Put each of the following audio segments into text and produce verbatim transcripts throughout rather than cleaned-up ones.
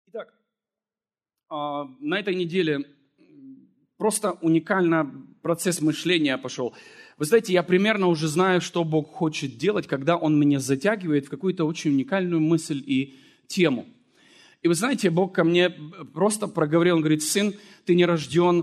Итак, на этой неделе просто уникально процесс мышления пошел. Вы знаете, я примерно уже знаю, что Бог хочет делать, когда Он меня затягивает в какую-то очень уникальную мысль и тему. И вы знаете, Бог ко мне просто проговорил, Он говорит: сын, ты не рожден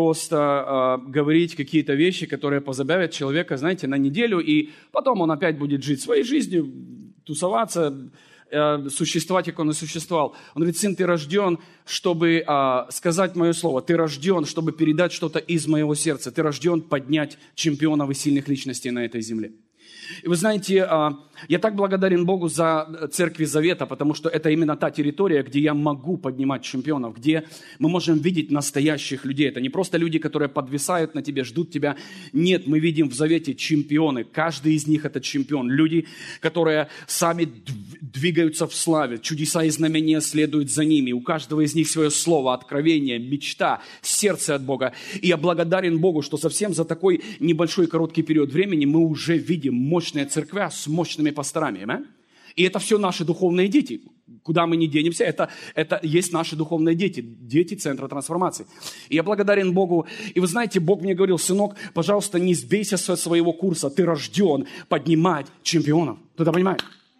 просто э, говорить какие-то вещи, которые позабавят человека, знаете, на неделю, и потом он опять будет жить своей жизнью, тусоваться, э, существовать, как он и существовал. Он говорит: сын, ты рожден, чтобы э, сказать мое слово, ты рожден, чтобы передать что-то из моего сердца, ты рожден поднять чемпионов и сильных личностей на этой земле. И вы знаете, я так благодарен Богу за Церкви Завета, потому что это именно та территория, где я могу поднимать чемпионов, где мы можем видеть настоящих людей. Это не просто люди, которые подвисают на тебе, ждут тебя. Нет, мы видим в Завете чемпионы. Каждый из них это чемпион. Люди, которые сами двигаются в славе. Чудеса и знамения следуют за ними. У каждого из них свое слово, откровение, мечта, сердце от Бога. И я благодарен Богу, что совсем за такой небольшой короткий период времени мы уже видим мощные церкви с мощными пасторами. Amen? И это все наши духовные дети. Куда мы ни денемся, это, это есть наши духовные дети. Дети Центра трансформации. И я благодарен Богу. И вы знаете, Бог мне говорил: сынок, пожалуйста, не сбейся со своего курса. Ты рожден поднимать чемпионов. Кто-то понимает?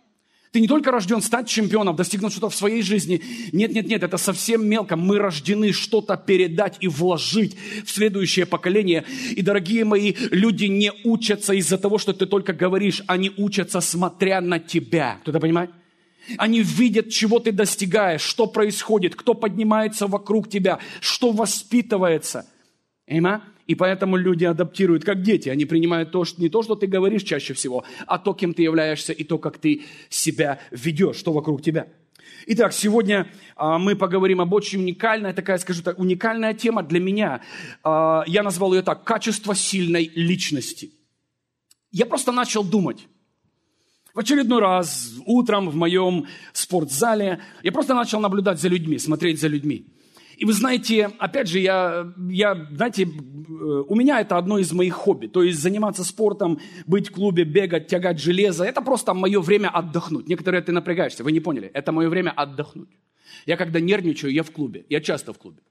Ты не только рожден стать чемпионом, достигнуть что-то в своей жизни. Нет, нет, нет, это совсем мелко. Мы рождены что-то передать и вложить в следующее поколение. И, дорогие мои, люди не учатся из-за того, что ты только говоришь. Они учатся, смотря на тебя. Кто-то понимает? Они видят, чего ты достигаешь, что происходит, кто поднимается вокруг тебя, что воспитывается. Аминь. И поэтому люди адаптируют, как дети. Они принимают то, что, не то, что ты говоришь чаще всего, а то, кем ты являешься, и то, как ты себя ведешь, что вокруг тебя. Итак, сегодня а, мы поговорим об очень уникальной, такая, скажу так, уникальная тема для меня. А, я назвал ее так: качество сильной личности. Я просто начал думать. В очередной раз утром в моем спортзале я просто начал наблюдать за людьми, смотреть за людьми. И вы знаете, опять же, я, я, знаете, у меня это одно из моих хобби. То есть заниматься спортом, быть в клубе, бегать, тягать железо. Это просто мое время отдохнуть. Некоторые ты напрягаешься, вы не поняли. Это мое время отдохнуть. Я когда нервничаю, я в клубе. Я часто в клубе.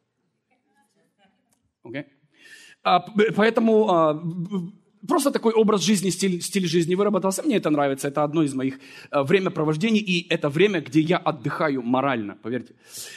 Okay? А, поэтому а, просто такой образ жизни, стиль, стиль жизни выработался. Мне это нравится. Это одно из моих а, времяпровождений. И это время, где я отдыхаю морально, поверьте.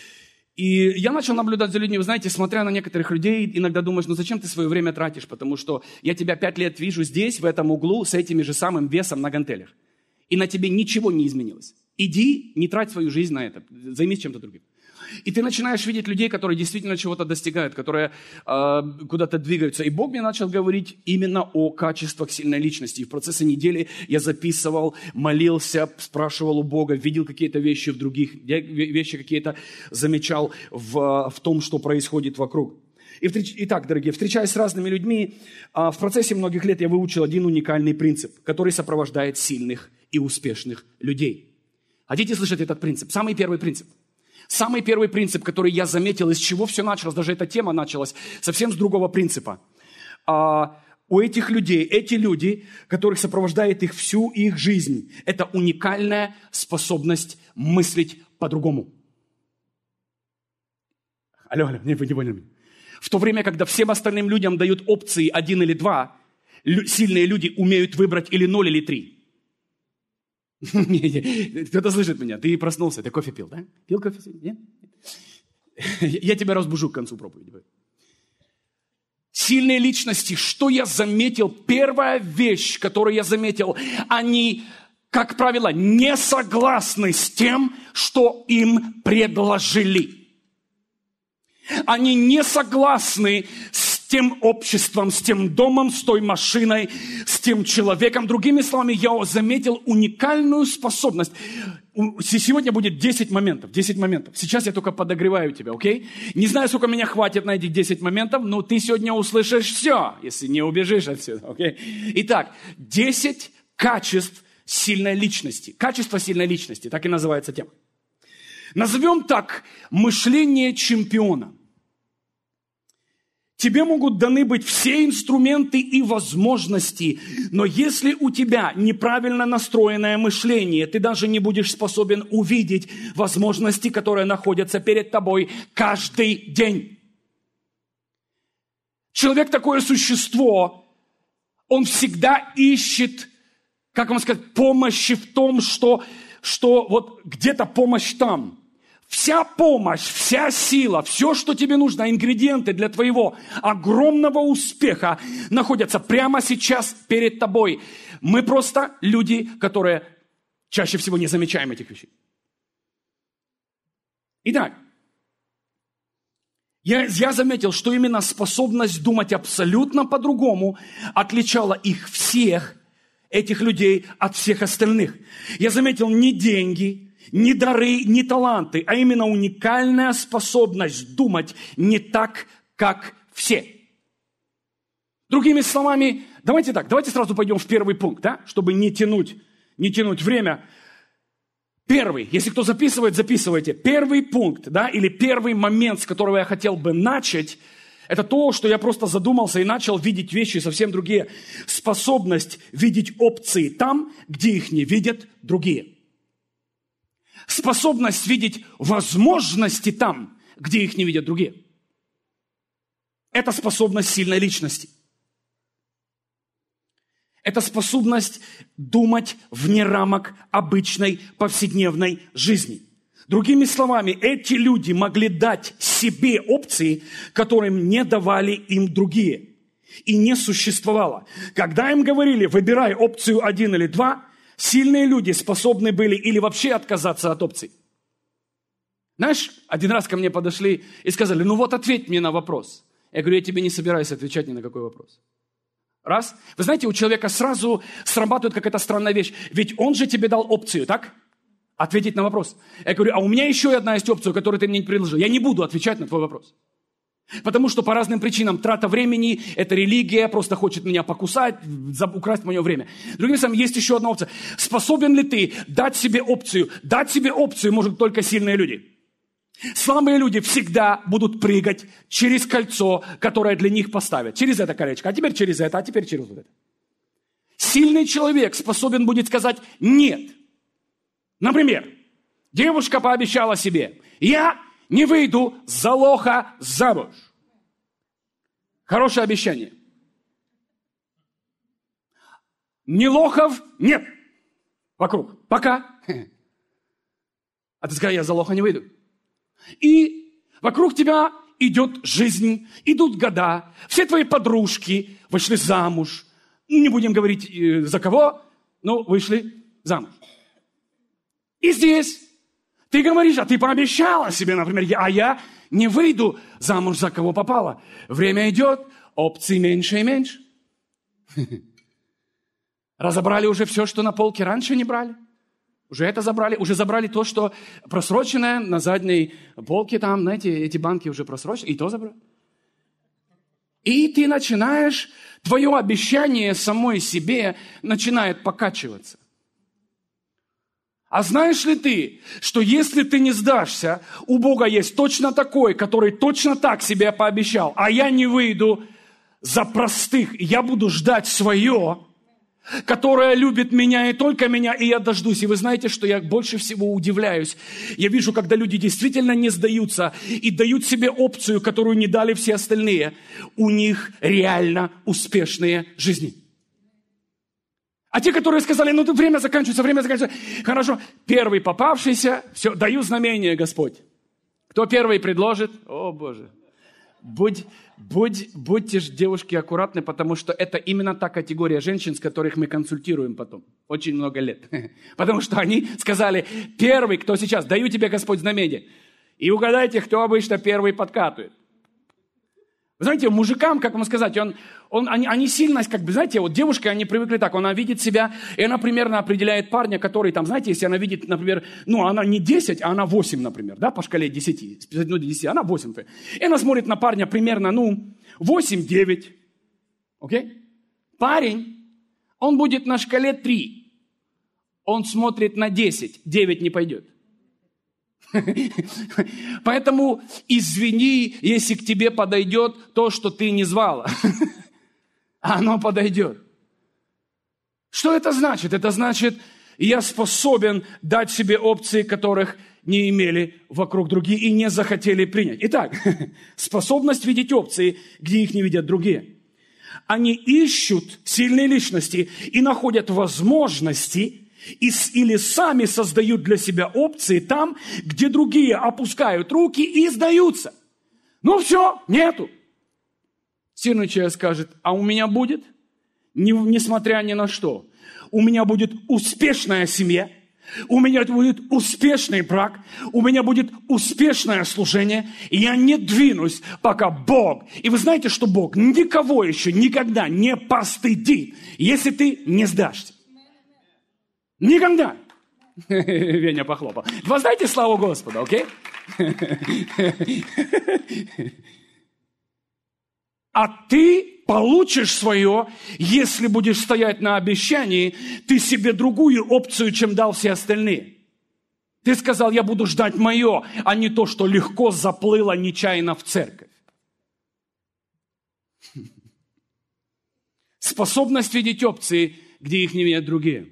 И я начал наблюдать за людьми. Вы знаете, смотря на некоторых людей, иногда думаешь: ну зачем ты свое время тратишь? Потому что я тебя пять лет вижу здесь, в этом углу, с этими же самым весом на гантелях. И на тебе ничего не изменилось. Иди, не трать свою жизнь на это. Займись чем-то другим. И ты начинаешь видеть людей, которые действительно чего-то достигают, которые э, куда-то двигаются. И Бог мне начал говорить именно о качествах сильной личности. И в процессе недели я записывал, молился, спрашивал у Бога, видел какие-то вещи в других, вещи какие-то замечал в, в том, что происходит вокруг. И, итак, дорогие, встречаясь с разными людьми, в процессе многих лет я выучил один уникальный принцип, который сопровождает сильных и успешных людей. Хотите слышать этот принцип? Самый первый принцип. Самый первый принцип, который я заметил, из чего все началось, даже эта тема началась, совсем с другого принципа. А, у этих людей, эти люди, которых сопровождает их всю их жизнь, это уникальная способность мыслить по-другому. Алло, алло, не, вы не поняли меня. В то время, когда всем остальным людям дают опции один или два, сильные люди умеют выбрать или ноль, или три. Кто-то слышит меня. Ты проснулся, ты кофе пил, да? Пил кофе? Нет? Я тебя разбужу к концу проповеди. Сильные личности, что я заметил? Первая вещь, которую я заметил, они, как правило, не согласны с тем, что им предложили. Они не согласны с тем обществом, с тем домом, с той машиной, с тем человеком. Другими словами, я заметил уникальную способность. Сегодня будет десять моментов. десять моментов. Сейчас я только подогреваю тебя, окей? Не знаю, сколько меня хватит на этих десять моментов, но ты сегодня услышишь все, если не убежишь отсюда, окей? Итак, десять качеств сильной личности. Качество сильной личности, так и называется тема. Назовем так: мышление чемпиона. Тебе могут даны быть все инструменты и возможности, но если у тебя неправильно настроенное мышление, ты даже не будешь способен увидеть возможности, которые находятся перед тобой каждый день. Человек такое существо, он всегда ищет, как вам сказать, помощи в том, что, что вот где-то помощь там. Вся помощь, вся сила, все, что тебе нужно, ингредиенты для твоего огромного успеха находятся прямо сейчас перед тобой. Мы просто люди, которые чаще всего не замечаем этих вещей. Итак, я, я заметил, что именно способность думать абсолютно по-другому отличала их всех, этих людей, от всех остальных. Я заметил не деньги, не дары, не таланты, а именно уникальная способность думать не так, как все. Другими словами, давайте так, давайте сразу пойдем в первый пункт, да, чтобы не тянуть, не тянуть время. Первый, если кто записывает, записывайте. Первый пункт, да, или первый момент, с которого я хотел бы начать, это то, что я просто задумался и начал видеть вещи совсем другие. Способность видеть опции там, где их не видят другие. Способность видеть возможности там, где их не видят другие. Это способность сильной личности. Это способность думать вне рамок обычной повседневной жизни. Другими словами, эти люди могли дать себе опции, которым не давали им другие. И не существовало. Когда им говорили, выбирай опцию один или два, сильные люди способны были или вообще отказаться от опций. Знаешь, один раз ко мне подошли и сказали, ну вот ответь мне на вопрос. Я говорю, я тебе не собираюсь отвечать ни на какой вопрос. Раз. Вы знаете, у человека сразу срабатывает какая-то странная вещь. Ведь он же тебе дал опцию, так? Ответить на вопрос. Я говорю, а у меня еще одна есть опция, которую ты мне не предложил. Я не буду отвечать на твой вопрос. Потому что по разным причинам трата времени, это религия, просто хочет меня покусать, украсть мое время. Другими словами, есть еще одна опция. Способен ли ты дать себе опцию? Дать себе опцию могут только сильные люди. Слабые люди всегда будут прыгать через кольцо, которое для них поставят. Через это колечко, а теперь через это, а теперь через вот это. Сильный человек способен будет сказать «нет». Например, девушка пообещала себе «я не выйду за лоха замуж». Хорошее обещание. Ни лохов нет вокруг. Пока. А ты сказал, я за лоха не выйду. И вокруг тебя идет жизнь, идут года. Все твои подружки вышли замуж. Не будем говорить э, за кого, но вышли замуж. И здесь ты говоришь, а ты пообещала себе, например, а я не выйду замуж за кого попало. Время идет, опций меньше и меньше. Разобрали уже все, что на полке раньше не брали. Уже это забрали, уже забрали то, что просроченное на задней полке, там, знаете, эти банки уже просрочены, и то забрали. И ты начинаешь, твое обещание самой себе начинает покачиваться. А знаешь ли ты, что если ты не сдашься, у Бога есть точно такой, который точно так себе пообещал, а я не выйду за простых, я буду ждать свое, которая любит меня и только меня, и я дождусь. И вы знаете, что я больше всего удивляюсь. Я вижу, когда люди действительно не сдаются и дают себе опцию, которую не дали все остальные. У них реально успешные жизни. А те, которые сказали, ну, время заканчивается, время заканчивается. Хорошо, первый попавшийся, все, даю знамение, Господь. Кто первый предложит? О, Боже. Будь, будь, будьте же, девушки, аккуратны, потому что это именно та категория женщин, с которых мы консультируем потом. Очень много лет. Потому что они сказали, первый, кто сейчас, даю тебе, Господь, знамение. И угадайте, кто обычно первый подкатывает. Вы знаете, мужикам, как вам сказать, он, он, они, они сильно, как бы, знаете, вот девушка, они привыкли так, она видит себя, и она примерно определяет парня, который там, знаете, если она видит, например, ну, она не десять, а она восемь, например, да, по шкале десяти, с одной до десяти, она восемь. И она смотрит на парня примерно, ну, восемь-девять, окей? Парень, он будет на шкале три, он смотрит на десять, девять не пойдет. Поэтому извини, если к тебе подойдет то, что ты не звала. Оно подойдет. Что это значит? Это значит, я способен дать себе опции, которых не имели вокруг другие и не захотели принять. Итак, способность видеть опции, где их не видят другие. Они ищут сильные личности и находят возможности и, или сами создают для себя опции там, где другие опускают руки и сдаются. Ну все, нету. Сильный человек скажет, а у меня будет, не, несмотря ни на что, у меня будет успешная семья, у меня будет успешный брак, у меня будет успешное служение, и я не двинусь, пока Бог. И вы знаете, что Бог никого еще никогда не постыдит, если ты не сдашься. Никогда. Веня похлопал. Воздайте славу Господу, окей? А ты получишь свое, если будешь стоять на обещании, ты себе другую опцию, чем дал все остальные. Ты сказал, я буду ждать мое, а не то, что легко заплыло нечаянно в церковь. Способность видеть опции, где их не видят другие.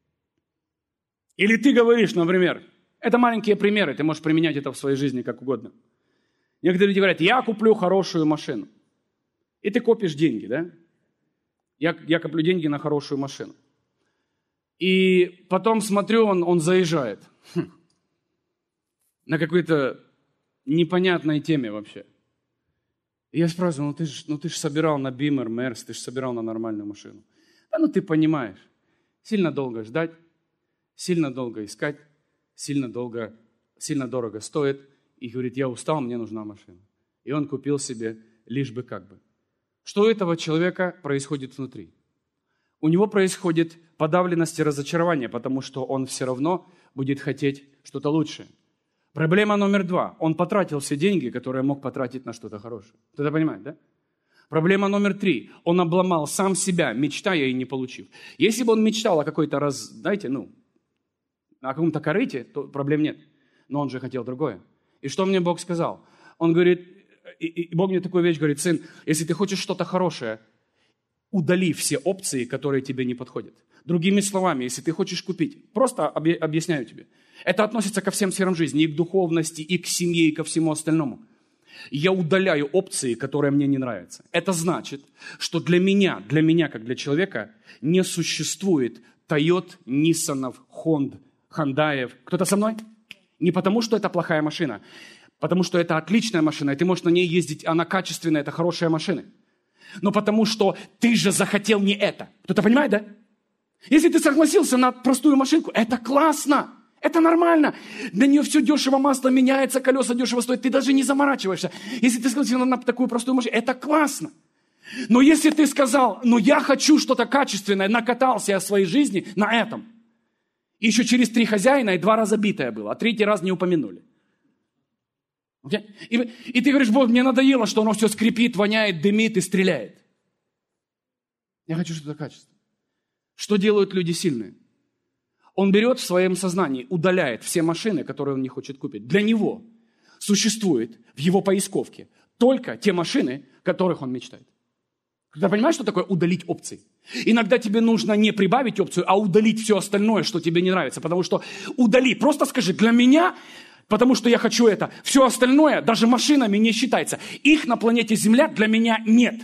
Или ты говоришь, например, это маленькие примеры, ты можешь применять это в своей жизни как угодно. Некоторые люди говорят, я куплю хорошую машину. И ты копишь деньги, да? Я, я коплю деньги на хорошую машину. И потом смотрю, он, он заезжает. Хм. На какой-то непонятной теме вообще. И я спрашиваю, ну ты же ну, ты ж собирал на Бимер, Мерс, ты же собирал на нормальную машину. Да ну ты понимаешь, сильно долго ждать, сильно долго искать, сильно долго, сильно дорого стоит. И говорит, я устал, мне нужна машина. И он купил себе лишь бы как бы. Что у этого человека происходит внутри? У него происходит подавленность и разочарование, потому что он все равно будет хотеть что-то лучшее. Проблема номер два. Он потратил все деньги, которые мог потратить на что-то хорошее. Кто-то понимает, да? Проблема номер три. Он обломал сам себя, мечтая и не получив. Если бы он мечтал о какой-то, раз, знаете, ну, о каком-то корыте, то проблем нет. Но он же хотел другое. И что мне Бог сказал? Он говорит, и, и Бог мне такую вещь говорит, сын, если ты хочешь что-то хорошее, удали все опции, которые тебе не подходят. Другими словами, если ты хочешь купить, просто объясняю тебе, это относится ко всем сферам жизни, и к духовности, и к семье, и ко всему остальному. Я удаляю опции, которые мне не нравятся. Это значит, что для меня, для меня как для человека, не существует Тойот, Ниссанов, Хонд, Хондаев. Кто-то со мной? Не потому, что это плохая машина, потому что это отличная машина, и ты можешь на ней ездить, она качественная, это хорошая машина. Но потому что ты же захотел не это. Кто-то понимает, да? Если ты согласился на простую машинку, это классно, это нормально. Для нее все дешево, масло меняется, колеса дешево стоят, ты даже не заморачиваешься. Если ты согласился на такую простую машину, это классно. Но если ты сказал, ну я хочу что-то качественное, накатался я в своей жизни на этом. И еще через три хозяина и два раза битое было, а третий раз не упомянули. Okay? И, и ты говоришь, Бог, мне надоело, что оно все скрипит, воняет, дымит и стреляет. Я хочу что-то качественное. Что делают люди сильные? Он берет в своем сознании, удаляет все машины, которые он не хочет купить. Для него существует в его поисковке только те машины, которых он мечтает. Ты понимаешь, что такое удалить опции? Иногда тебе нужно не прибавить опцию, а удалить все остальное, что тебе не нравится. Потому что удали, просто скажи, для меня, потому что я хочу это, все остальное, даже машинами не считается. Их на планете Земля для меня нет.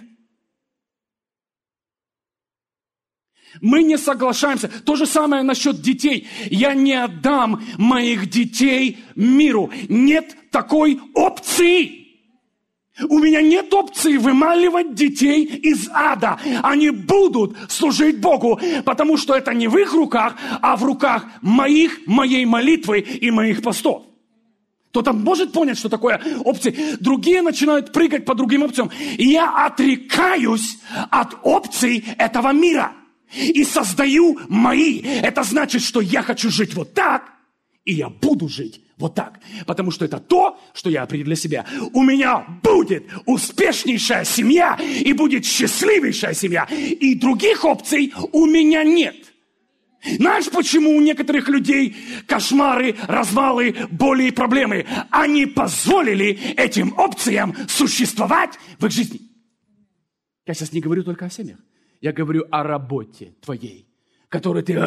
Мы не соглашаемся. То же самое насчет детей. Я не отдам моих детей миру. Нет такой опции. У меня нет опции вымаливать детей из ада. Они будут служить Богу, потому что это не в их руках, а в руках моих, моей молитвы и моих постов. Кто-то может понять, что такое опции. Другие начинают прыгать по другим опциям. И я отрекаюсь от опций этого мира. И создаю мои. Это значит, что я хочу жить вот так, и я буду жить вот так. Потому что это то, что я определил для себя. У меня будет успешнейшая семья, и будет счастливейшая семья. И других опций у меня нет. Знаешь, почему у некоторых людей кошмары, развалы, боли и проблемы? Они позволили этим опциям существовать в их жизни. Я сейчас не говорю только о семьях. Я говорю о работе твоей, которую ты...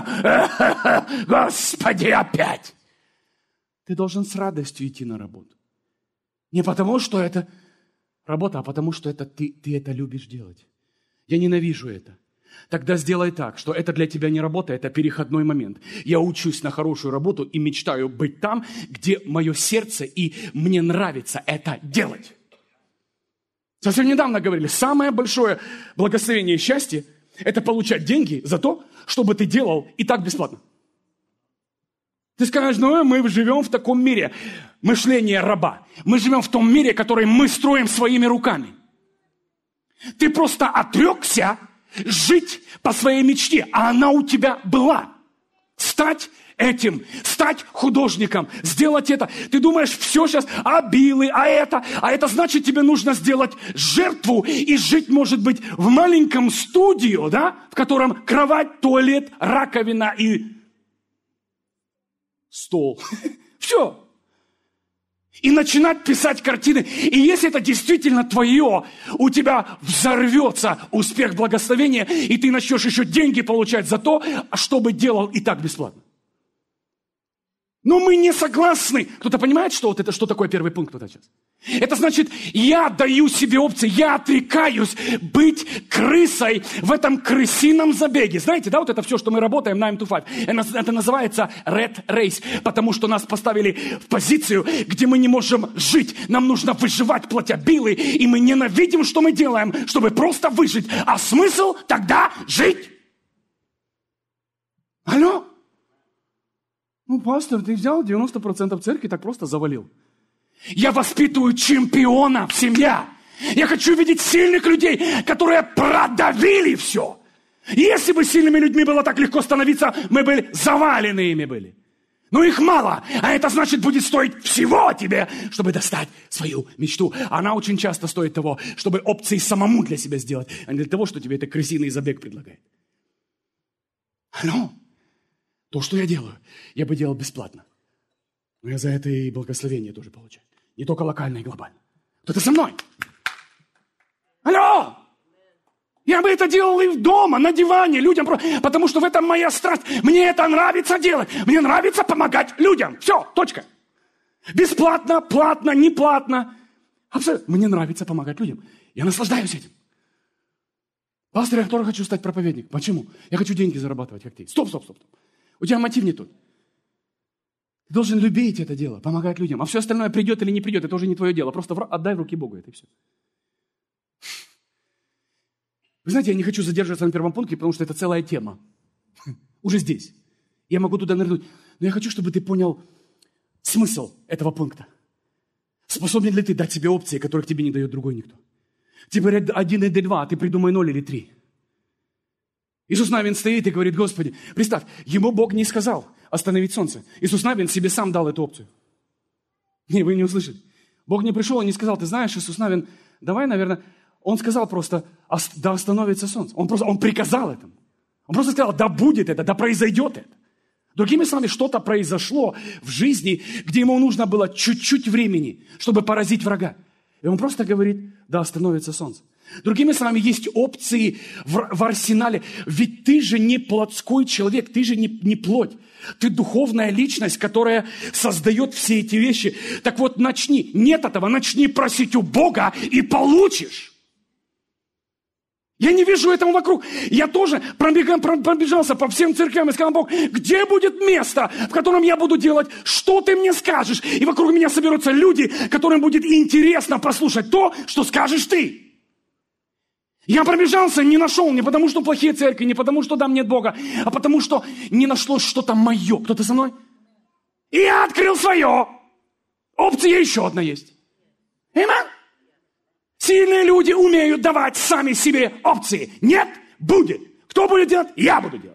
Господи, опять! Ты должен с радостью идти на работу. Не потому, что это работа, а потому, что это ты, ты это любишь делать. Я ненавижу это. Тогда сделай так, что это для тебя не работа, это переходной момент. Я учусь на хорошую работу и мечтаю быть там, где мое сердце, и мне нравится это делать. Совсем недавно говорили, самое большое благословение и счастье – это получать деньги за то, чтобы ты делал и так бесплатно. Ты скажешь, ну мы живем в таком мире мышления раба. Мы живем в том мире, который мы строим своими руками. Ты просто отрекся жить по своей мечте, а она у тебя была. Стать этим, стать художником, сделать это. Ты думаешь, все сейчас, а билы, а это, а это значит, тебе нужно сделать жертву и жить, может быть, в маленьком студию, да, в котором кровать, туалет, раковина и стол. Все. И начинать писать картины. И если это действительно твое, у тебя взорвется успех благословения, и ты начнешь еще деньги получать за то, чтобы делал и так бесплатно. Но мы не согласны. Кто-то понимает, что вот это, что такое первый пункт вот сейчас? Это значит, я даю себе опции, я отрекаюсь быть крысой в этом крысином забеге. Знаете, да, вот это все, что мы работаем nine to five, это называется red race, потому что нас поставили в позицию, где мы не можем жить. Нам нужно выживать, платя билы, и мы ненавидим, что мы делаем, чтобы просто выжить. А смысл тогда жить? Алло? Ну, пастор, ты взял девяносто процентов церкви, так просто завалил. Я воспитываю чемпионов, семья. Я хочу видеть сильных людей, которые продавили все. Если бы сильными людьми было так легко становиться, мы бы завалены ими были. Но их мало, а это значит, будет стоить всего тебе, чтобы достать свою мечту. Она очень часто стоит того, чтобы опции самому для себя сделать, а не для того, что тебе это крысиный забег предлагает. Алло? То, что я делаю, я бы делал бесплатно. Но я за это и благословение тоже получаю. Не только локально и глобально. Кто-то со мной? Алло! Я бы это делал и дома, на диване, людям. Потому что в этом моя страсть. Мне это нравится делать. Мне нравится помогать людям. Все, точка. Бесплатно, платно, не платно. Абсолютно. Мне нравится помогать людям. Я наслаждаюсь этим. Пастор, я тоже хочу стать проповедником. Почему? Я хочу деньги зарабатывать, как ты. Стоп, стоп, стоп. У тебя мотив не тот. Ты должен любить это дело, помогать людям. А все остальное придет или не придет, это уже не твое дело. Просто отдай в руки Богу, это и все. Вы знаете, я не хочу задерживаться на первом пункте, потому что это целая тема. Уже здесь. Я могу туда нырнуть. Но я хочу, чтобы ты понял смысл этого пункта. Способен ли ты дать себе опции, которых тебе не дает другой никто? Тебе говорят один или два, а ты придумай ноль или три. Иисус Навин стоит и говорит, Господи, представь, ему Бог не сказал остановить солнце. Иисус Навин себе сам дал эту опцию. Не, вы не услышали. Бог не пришел и не сказал, ты знаешь, Иисус Навин, давай, наверное, он сказал просто, да остановится солнце. Он просто, он приказал этому. Он просто сказал, да будет это, да произойдет это. Другими словами, что-то произошло в жизни, где ему нужно было чуть-чуть времени, чтобы поразить врага. И он просто говорит, да остановится солнце. Другими словами, есть опции в, в арсенале. Ведь ты же не плотской человек, ты же не, не плоть. Ты духовная личность, которая создает все эти вещи. Так вот, начни. Нет этого, начни просить у Бога и получишь. Я не вижу этого вокруг. Я тоже пробегал, пробежался по всем церквям и сказал, Бог, где будет место, в котором я буду делать, что ты мне скажешь. И вокруг меня соберутся люди, которым будет интересно послушать то, что скажешь ты. Я пробежался, не нашел, не потому что плохие церкви, не потому что там нет Бога, а потому что не нашлось что-то мое. Кто-то со мной? И я открыл свое. Опция еще одна есть. Аминь. Сильные люди умеют давать сами себе опции. Нет, будет. Кто будет делать? Я буду делать.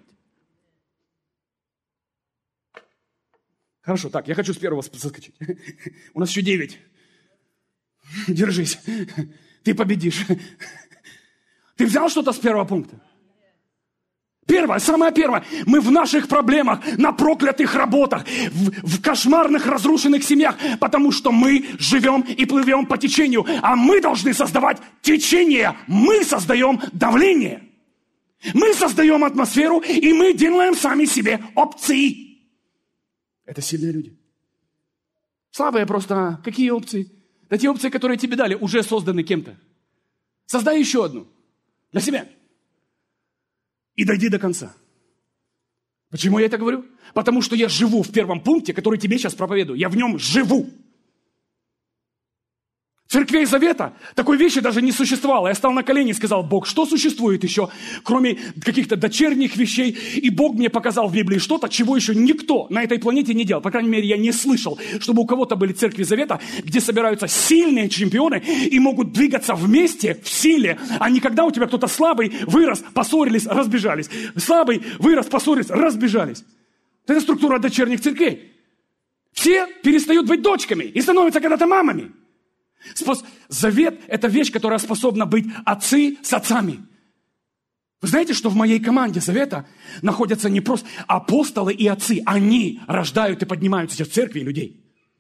Хорошо, так, я хочу с первого соскочить. У нас еще девять. Держись. Ты победишь. Ты взял что-то с первого пункта? Первое, самое первое, мы в наших проблемах, на проклятых работах, в, в кошмарных разрушенных семьях, потому что мы живем и плывем по течению, а мы должны создавать течение, мы создаем давление, мы создаем атмосферу, и мы делаем сами себе опции. Это сильные люди. Слабые просто, какие опции? Да те опции, которые тебе дали, уже созданы кем-то. Создай еще одну для себя. И дойди до конца. Почему я это говорю? Потому что я живу в первом пункте, который тебе сейчас проповедую. Я в нем живу. Церквей Завета такой вещи даже не существовало. Я стал на колени и сказал: Бог, что существует еще, кроме каких-то дочерних вещей? И Бог мне показал в Библии что-то, чего еще никто на этой планете не делал. По крайней мере, я не слышал, чтобы у кого-то были церкви Завета, где собираются сильные чемпионы и могут двигаться вместе в силе, а не когда у тебя кто-то слабый, вырос, поссорились, разбежались. Слабый, вырос, поссорились, разбежались. Это структура дочерних церквей. Все перестают быть дочками и становятся когда-то мамами. Завет – это вещь, которая способна быть отцы с отцами. Вы знаете, что в моей команде Завета находятся не просто апостолы и отцы. Они рождают и поднимают в церкви людей.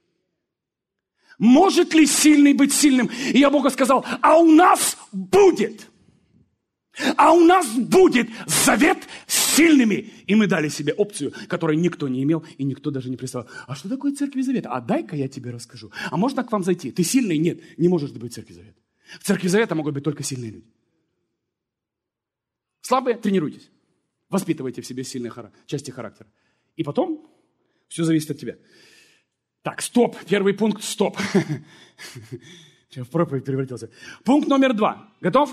Может ли сильный быть сильным? И я Богу сказал: а у нас будет. А у нас будет завет с сильными. И мы дали себе опцию, которую никто не имел и никто даже не представлял. А что такое церкви Завета? А дай-ка я тебе расскажу. А можно к вам зайти? Ты сильный? Нет, не можешь быть в церкви Завета. В церкви Завета могут быть только сильные люди. Слабые, тренируйтесь. Воспитывайте в себе сильные хара- части характера. И потом все зависит от тебя. Так, стоп. Первый пункт, стоп. В проповедь превратился. Пункт номер два. Готов?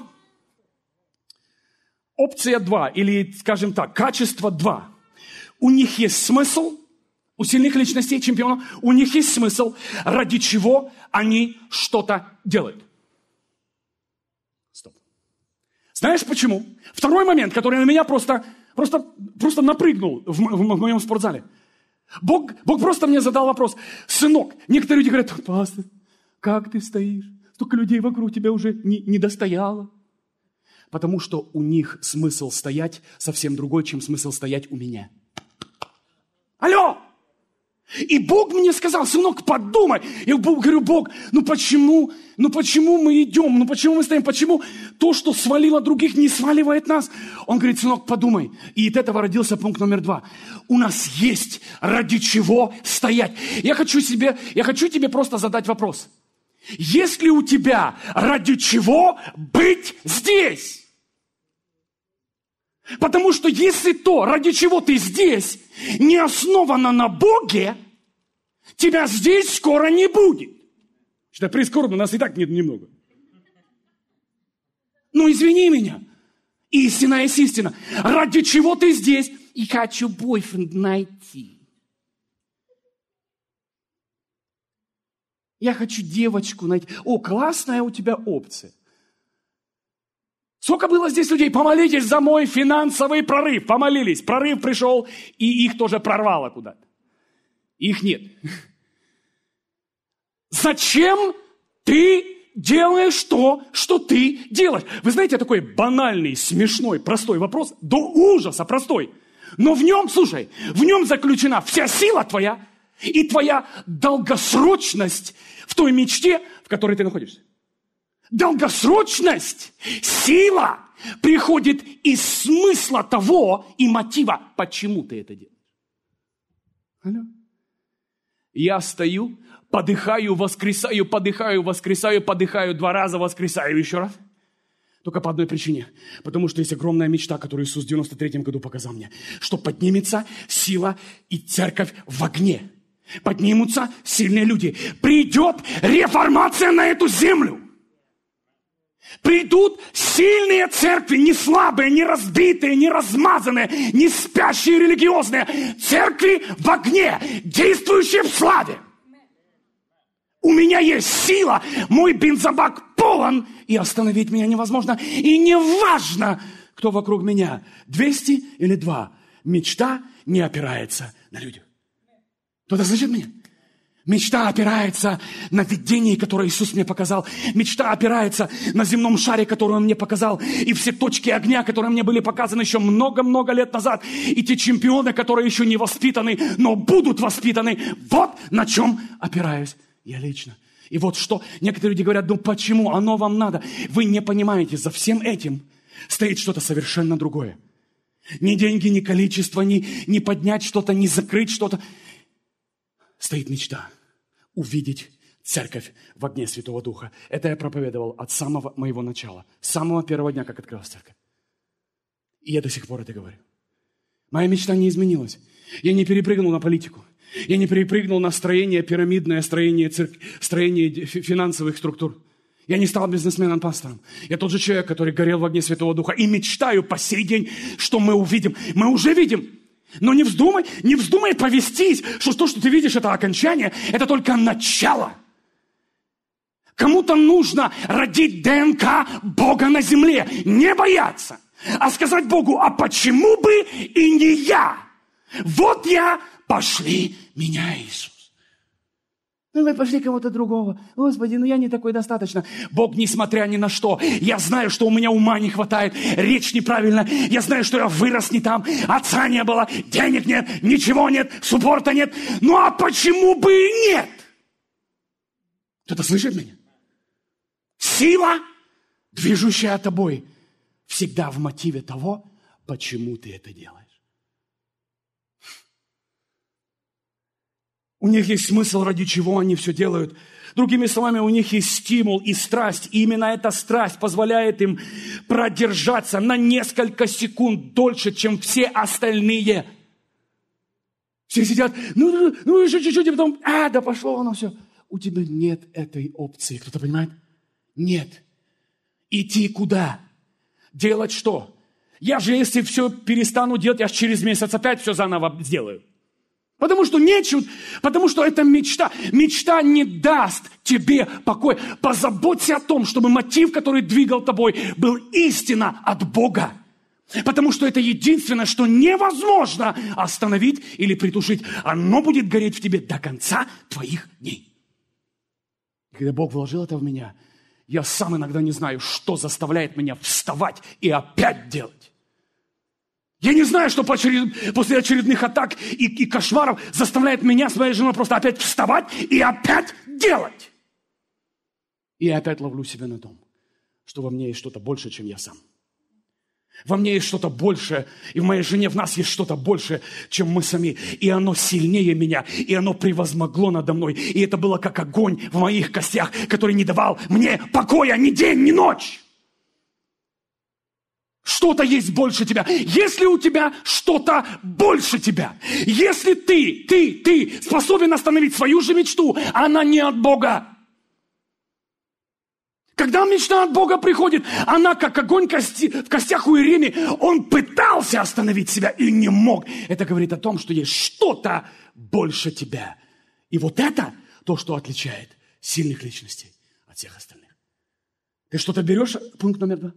Опция два, или, скажем так, качество два. У них есть смысл, у сильных личностей, чемпионов, у них есть смысл, ради чего они что-то делают. Стоп. Знаешь почему? Второй момент, который на меня просто, просто, просто напрыгнул в, в, в моем спортзале. Бог, Бог просто мне задал вопрос: сынок, некоторые люди говорят: пастор, как ты стоишь? Столько людей вокруг тебя уже не, не достояло. Потому что у них смысл стоять совсем другой, чем смысл стоять у меня. Алло! И Бог мне сказал: сынок, подумай. Я говорю: Бог, ну почему, ну почему мы идем, ну почему мы стоим, почему то, что свалило других, не сваливает нас? Он говорит: сынок, подумай. И от этого родился пункт номер два. У нас есть ради чего стоять. Я хочу себе, я хочу тебе просто задать вопрос. Есть ли у тебя ради чего быть здесь? Потому что если то, ради чего ты здесь, не основано на Боге, тебя здесь скоро не будет. Что прискорбно, нас и так нет немного. Ну, извини меня. Истина есть истина. Ради чего ты здесь? И хочу бойфренд найти. Я хочу девочку найти. О, классная у тебя опция. Сколько было здесь людей? Помолитесь за мой финансовый прорыв. Помолились. Прорыв пришел, и их тоже прорвало куда-то. Их нет. Зачем ты делаешь то, что ты делаешь? Вы знаете, такой банальный, смешной, простой вопрос, до ужаса простой. Но в нем, слушай, в нем заключена вся сила твоя и твоя долгосрочность в той мечте, в которой ты находишься. Долгосрочность, сила приходит из смысла того и мотива, почему ты это делаешь. Алло. Я стою, подыхаю, воскресаю, подыхаю, воскресаю, подыхаю, два раза воскресаю еще раз. Только по одной причине. Потому что есть огромная мечта, которую Иисус в девяносто третьем году показал мне. Что поднимется сила и церковь в огне. Поднимутся сильные люди. Придет реформация на эту землю. Придут сильные церкви, не слабые, не разбитые, не размазанные, не спящие религиозные. Церкви в огне, действующие в славе. У меня есть сила, мой бензобак полон, и остановить меня невозможно. И не важно, кто вокруг меня, двести или два. Мечта не опирается на людей. Кто-то слышит меня? Мечта опирается на видение, которое Иисус мне показал. Мечта опирается на земном шаре, который Он мне показал. И все точки огня, которые мне были показаны еще много-много лет назад. И те чемпионы, которые еще не воспитаны, но будут воспитаны. Вот на чем опираюсь я лично. И вот что некоторые люди говорят, ну почему оно вам надо? Вы не понимаете, за всем этим стоит что-то совершенно другое. Ни деньги, ни количество, ни, ни поднять что-то, ни закрыть что-то. Стоит мечта увидеть церковь в огне Святого Духа. Это я проповедовал от самого моего начала, с самого первого дня, как открылась церковь. И я до сих пор это говорю. Моя мечта не изменилась. Я не перепрыгнул на политику. Я не перепрыгнул на строение пирамидное, строение, церкви, строение финансовых структур. Я не стал бизнесменом-пастором. Я тот же человек, который горел в огне Святого Духа. И мечтаю по сей день, что мы увидим. Мы уже видим. Но не вздумай, не вздумай повестись, что то, что ты видишь, это окончание, это только начало. Кому-то нужно родить ДНК Бога на земле, не бояться, а сказать Богу, а почему бы и не я? Вот я, пошли меня, Иисус. Ну, вы пошли кого-то другого. Господи, ну я не такой достаточно. Бог, несмотря ни на что, я знаю, что у меня ума не хватает, речь неправильно, я знаю, что я вырос не там, отца не было, денег нет, ничего нет, суппорта нет. Ну, а почему бы и нет? Кто-то слышит меня? Сила, движущая тобой, всегда в мотиве того, почему ты это делаешь. У них есть смысл, ради чего они все делают. Другими словами, у них есть стимул и страсть. И именно эта страсть позволяет им продержаться на несколько секунд дольше, чем все остальные. Все сидят, ну, ну еще чуть-чуть, и потом, а, да пошло оно все. У тебя нет этой опции. Кто-то понимает? Нет. Идти куда? Делать что? Я же, если все перестану делать, я же через месяц опять все заново сделаю. Потому что нечего, потому что это мечта. Мечта не даст тебе покоя. Позаботься о том, чтобы мотив, который двигал тобой, был истина от Бога. Потому что это единственное, что невозможно остановить или притушить. Оно будет гореть в тебе до конца твоих дней. Когда Бог вложил это в меня, я сам иногда не знаю, что заставляет меня вставать и опять делать. Я не знаю, что после очередных атак и, и кошмаров заставляет меня с моей женой просто опять вставать и опять делать. И я опять ловлю себя на том, что во мне есть что-то больше, чем я сам. Во мне есть что-то большее, и в моей жене в нас есть что-то большее, чем мы сами. И оно сильнее меня, и оно превозмогло надо мной. И это было как огонь в моих костях, который не давал мне покоя ни день, ни ночь. Что-то есть больше тебя. Если у тебя что-то больше тебя, если ты, ты, ты способен остановить свою же мечту, она не от Бога. Когда мечта от Бога приходит, она как огонь кости, в костях у Иеремии, он пытался остановить себя и не мог. Это говорит о том, что есть что-то больше тебя. И вот это то, что отличает сильных личностей от всех остальных. Ты что-то берешь? Пункт номер два.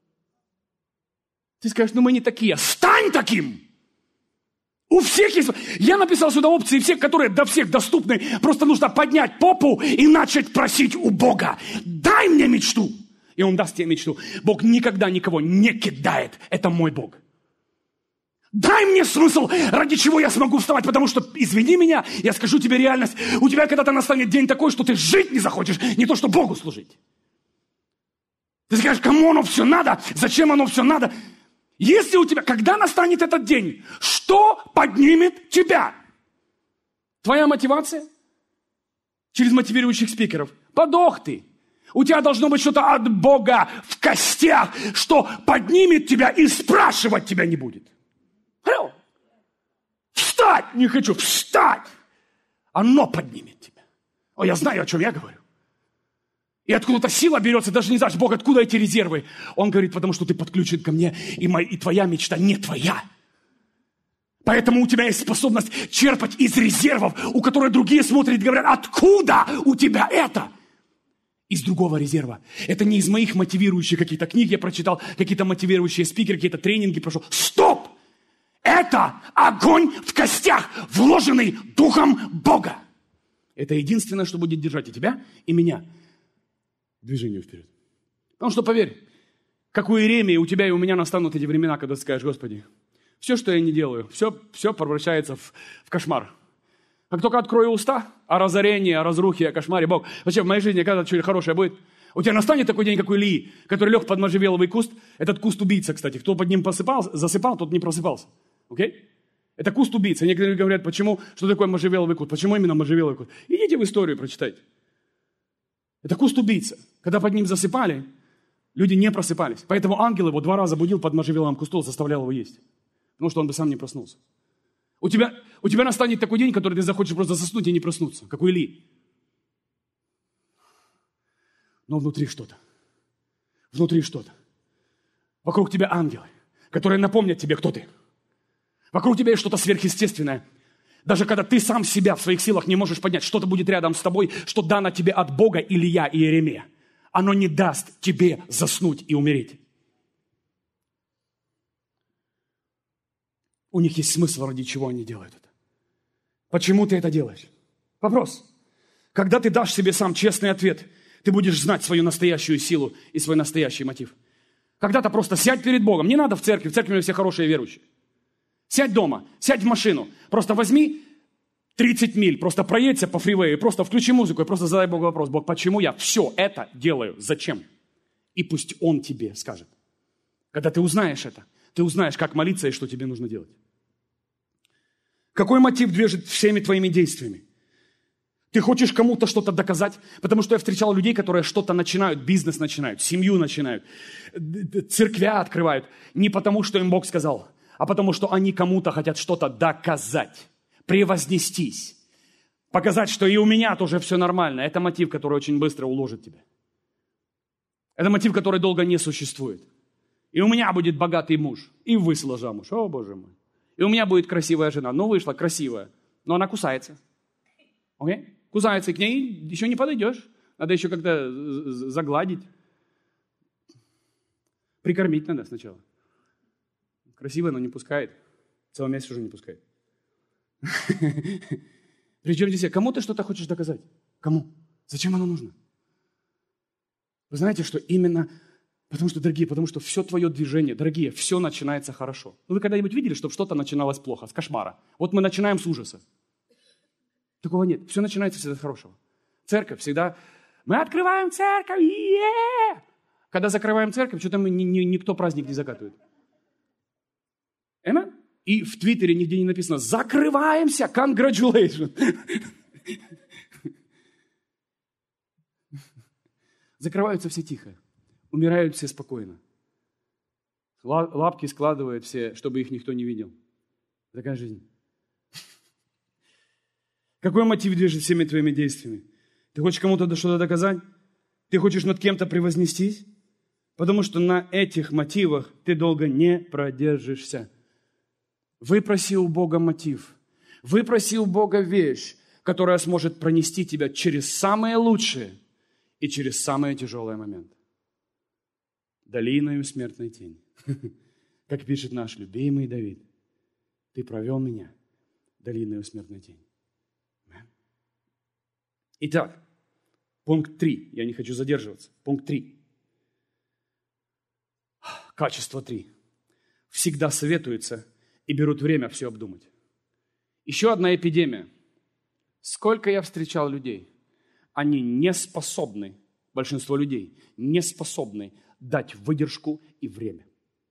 Ты скажешь, ну мы не такие. Стань таким! У всех есть... Я написал сюда опции, всех, которые до всех доступны. Просто нужно поднять попу и начать просить у Бога. Дай мне мечту. И Он даст тебе мечту. Бог никогда никого не кидает. Это мой Бог. Дай мне смысл, ради чего я смогу вставать. Потому что, извини меня, я скажу тебе реальность. У тебя когда-то настанет день такой, что ты жить не захочешь. Не то, что Богу служить. Ты скажешь, кому оно все надо? Зачем оно все надо? Если у тебя, когда настанет этот день, что поднимет тебя? Твоя мотивация? Через мотивирующих спикеров. Подох ты. У тебя должно быть что-то от Бога в костях, что поднимет тебя и спрашивать тебя не будет. Hello. Встать не хочу, встать. Оно поднимет тебя. О, я знаю, о чем я говорю. И откуда-то сила берется, даже не знаешь, Бог, откуда эти резервы? Он говорит, потому что ты подключен ко мне, и, моя, и твоя мечта не твоя. Поэтому у тебя есть способность черпать из резервов, у которых другие смотрят и говорят, откуда у тебя это? Из другого резерва. Это не из моих мотивирующих каких-то книг я прочитал, какие-то мотивирующие спикеры, какие-то тренинги прошел. Стоп! Это огонь в костях, вложенный Духом Бога. Это единственное, что будет держать и тебя, и меня в движении вперед. Потому что, поверь, как у Иеремии, у тебя и у меня настанут эти времена, когда ты скажешь: Господи, все, что я не делаю, все, все превращается в, в кошмар. Как только открою уста о разорении, о разрухе, о кошмаре, Бог, вообще в моей жизни когда-то что-то хорошее будет. У тебя настанет такой день, как у Илии, который лег под можжевеловый куст. Этот куст убийца, кстати. Кто под ним посыпал, засыпал, тот не просыпался. Окей? Это куст убийца. Некоторые говорят, почему, что такое можжевеловый куст? Почему именно можжевеловый куст? Идите в историю, прочитайте. Это куст убийца. Когда под ним засыпали, люди не просыпались. Поэтому ангел его два раза будил под можжевеловым кустом, заставлял его есть. Потому что он бы сам не проснулся. У тебя, у тебя настанет такой день, который ты захочешь просто заснуть и не проснуться, как у Илии. Но внутри что-то. Внутри что-то. Вокруг тебя ангелы, которые напомнят тебе, кто ты. Вокруг тебя есть что-то сверхъестественное. Даже когда ты сам себя в своих силах не можешь поднять, что-то будет рядом с тобой, что дано тебе от Бога, Илия и Иеремия. Оно не даст тебе заснуть и умереть. У них есть смысл, ради чего они делают это. Почему ты это делаешь? Вопрос. Когда ты дашь себе сам честный ответ, ты будешь знать свою настоящую силу и свой настоящий мотив. Когда-то просто сядь перед Богом. Не надо в церкви. В церкви мы все хорошие верующие. Сядь дома, сядь в машину. Просто возьми тридцать миль, просто проедься по фривею, просто включи музыку и просто задай Богу вопрос. Бог, почему я все это делаю? Зачем? И пусть Он тебе скажет. Когда ты узнаешь это, ты узнаешь, как молиться и что тебе нужно делать. Какой мотив движет всеми твоими действиями? Ты хочешь кому-то что-то доказать? Потому что я встречал людей, которые что-то начинают, бизнес начинают, семью начинают, церквя открывают. Не потому, что им Бог сказал, а потому, что они кому-то хотят что-то доказать, превознестись, показать, что и у меня тоже все нормально. Это мотив, который очень быстро уложит тебя. Это мотив, который долго не существует. И у меня будет богатый муж, и вышла замуж, о боже мой. И у меня будет красивая жена, ну вышла красивая, но она кусается. Окей? Okay? Кусается, и к ней еще не подойдешь. Надо еще как-то загладить. Прикормить надо сначала. Красиво, но не пускает. Целый месяц уже не пускает. Причем здесь, кому ты что-то хочешь доказать? Кому? Зачем оно нужно? Вы знаете, что именно... Потому что, дорогие, потому что все твое движение, дорогие, все начинается хорошо. Ну, вы когда-нибудь видели, чтобы что-то начиналось плохо, с кошмара? Вот мы начинаем с ужаса. Такого нет. Все начинается всегда с хорошего. Церковь всегда... Мы открываем церковь! Е-е-е! Когда закрываем церковь, что-то мы, ни, ни, никто праздник не закатывает. Amen? И в Твиттере нигде не написано «Закрываемся! Congratulations!» Закрываются все тихо. Умирают все спокойно. Лапки складывают все, чтобы их никто не видел. Такая жизнь. Какой мотив движет всеми твоими действиями? Ты хочешь кому-то что-то доказать? Ты хочешь над кем-то превознестись? Потому что на этих мотивах ты долго не продержишься. Выпроси у Бога мотив. Выпроси у Бога вещь, которая сможет пронести тебя через самые лучшие и через самые тяжелые моменты. Долиною смертной тени. Как пишет наш любимый Давид. Ты провел меня долиною смертной тени. Итак, пункт три. Я не хочу задерживаться. Пункт три. Качество три. Всегда советуются и берут время все обдумать. Еще одна эпидемия. Сколько я встречал людей, они не способны, большинство людей, не способны дать выдержку и время.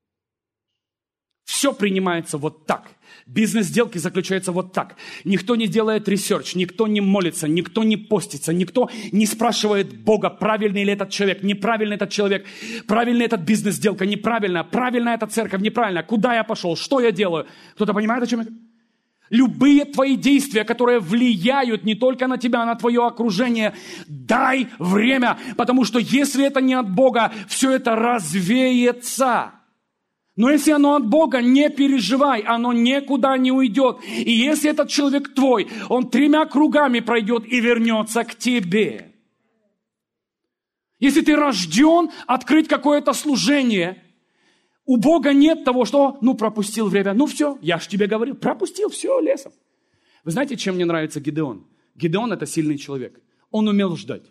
Все принимается вот так. Бизнес-сделки заключаются вот так. Никто не делает ресерч, никто не молится, никто не постится, никто не спрашивает Бога, правильный ли этот человек, неправильный этот человек, правильный этот бизнес-сделка, неправильная, правильная эта церковь, неправильная, куда я пошел, что я делаю. Кто-то понимает, о чем я? Любые твои действия, которые влияют не только на тебя, а на твое окружение, дай время, потому что если это не от Бога, все это развеется. Но если оно от Бога, не переживай, оно никуда не уйдет. И если этот человек твой, он тремя кругами пройдет и вернется к тебе. Если ты рожден открыть какое-то служение, у Бога нет того, что, ну, пропустил время, ну, все, я ж тебе говорил, пропустил, все, лесом. Вы знаете, чем мне нравится Гидеон? Гидеон – это сильный человек. Он умел ждать.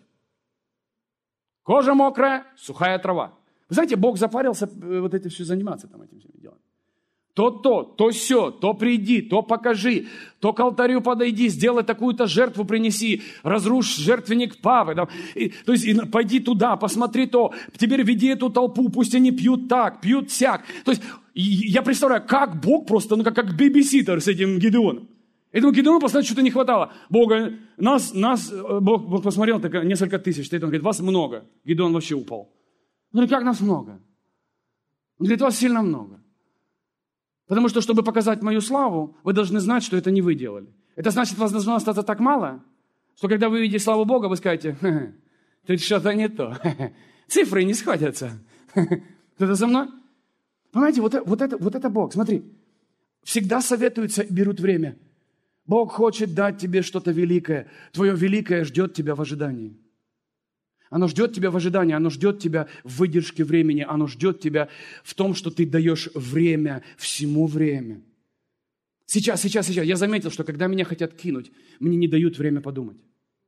Кожа мокрая, сухая трава. Вы знаете, Бог запарился вот этим все заниматься, там, этим всем делом. То то, то сё, то приди, то покажи, то к алтарю подойди, сделай такую-то жертву принеси, разрушь жертвенник папы. Там, и, то есть и, пойди туда, посмотри то, теперь веди эту толпу, пусть они пьют так, пьют сяк. То есть я представляю, как Бог просто, ну как, как бэбиситер с этим Гидеоном. Этому Гидеону постоянно что-то не хватало. Бога, нас, нас, Бог, Бог посмотрел, так, несколько тысяч, стоит, он говорит, вас много. Гидеон вообще упал. Он говорит, как нас много? Он говорит, вас сильно много. Потому что, чтобы показать мою славу, вы должны знать, что это не вы делали. Это значит, вас должно остаться так мало, что когда вы видите славу Бога, вы скажете, тут что-то не то. Цифры не сходятся. Кто-то за мной? Понимаете, вот, вот, это, вот это Бог. Смотри, всегда советуются и берут время. Бог хочет дать тебе что-то великое. Твое великое ждет тебя в ожидании. Оно ждет тебя в ожидании, оно ждет тебя в выдержке времени, оно ждет тебя в том, что ты даешь время, всему время. Сейчас, сейчас, сейчас. Я заметил, что когда меня хотят кинуть, мне не дают время подумать.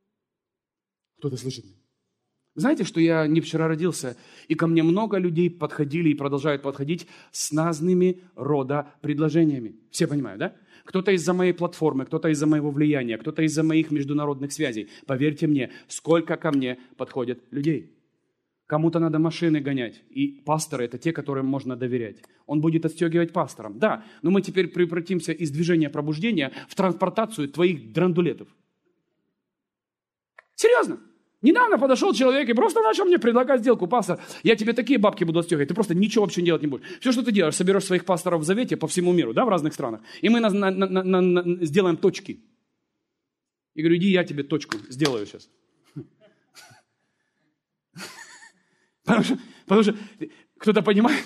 Кто-то слышит меня? Знаете, что я не вчера родился, и ко мне много людей подходили и продолжают подходить с разными рода предложениями. Все понимают, да? Кто-то из-за моей платформы, кто-то из-за моего влияния, кто-то из-за моих международных связей. Поверьте мне, сколько ко мне подходят людей. Кому-то надо машины гонять, и пасторы – это те, которым можно доверять. Он будет отстегивать пасторам. Да, но мы теперь превратимся из движения пробуждения в транспортацию твоих драндулетов. Серьезно. Недавно подошел человек и просто начал мне предлагать сделку. Пастор, я тебе такие бабки буду отстегивать, ты просто ничего вообще делать не будешь. Все, что ты делаешь, соберешь своих пасторов в завете по всему миру, да, в разных странах, и мы на, на, на, на, на, сделаем точки. И говорю, иди, я тебе точку сделаю сейчас. Потому что, потому что кто-то понимает,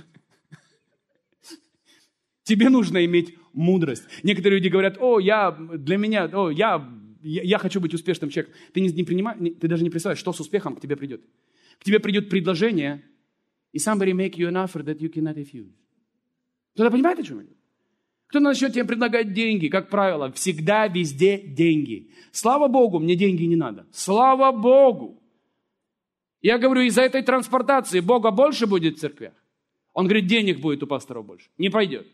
тебе нужно иметь мудрость. Некоторые люди говорят, о, я, для меня, о, я... Я, я хочу быть успешным человеком. Ты, не, не принимай, не, ты даже не представляешь, что с успехом к тебе придет. К тебе придет предложение, и somebody make you an offer that you cannot refuse. Кто-то понимает, о чем я? Кто начнет тебе предлагать деньги, как правило, всегда, везде деньги. Слава Богу, мне деньги не надо. Слава Богу. Я говорю, из-за этой транспортации Бога больше будет в церквях. Он говорит, денег будет у пасторов больше. Не пойдет.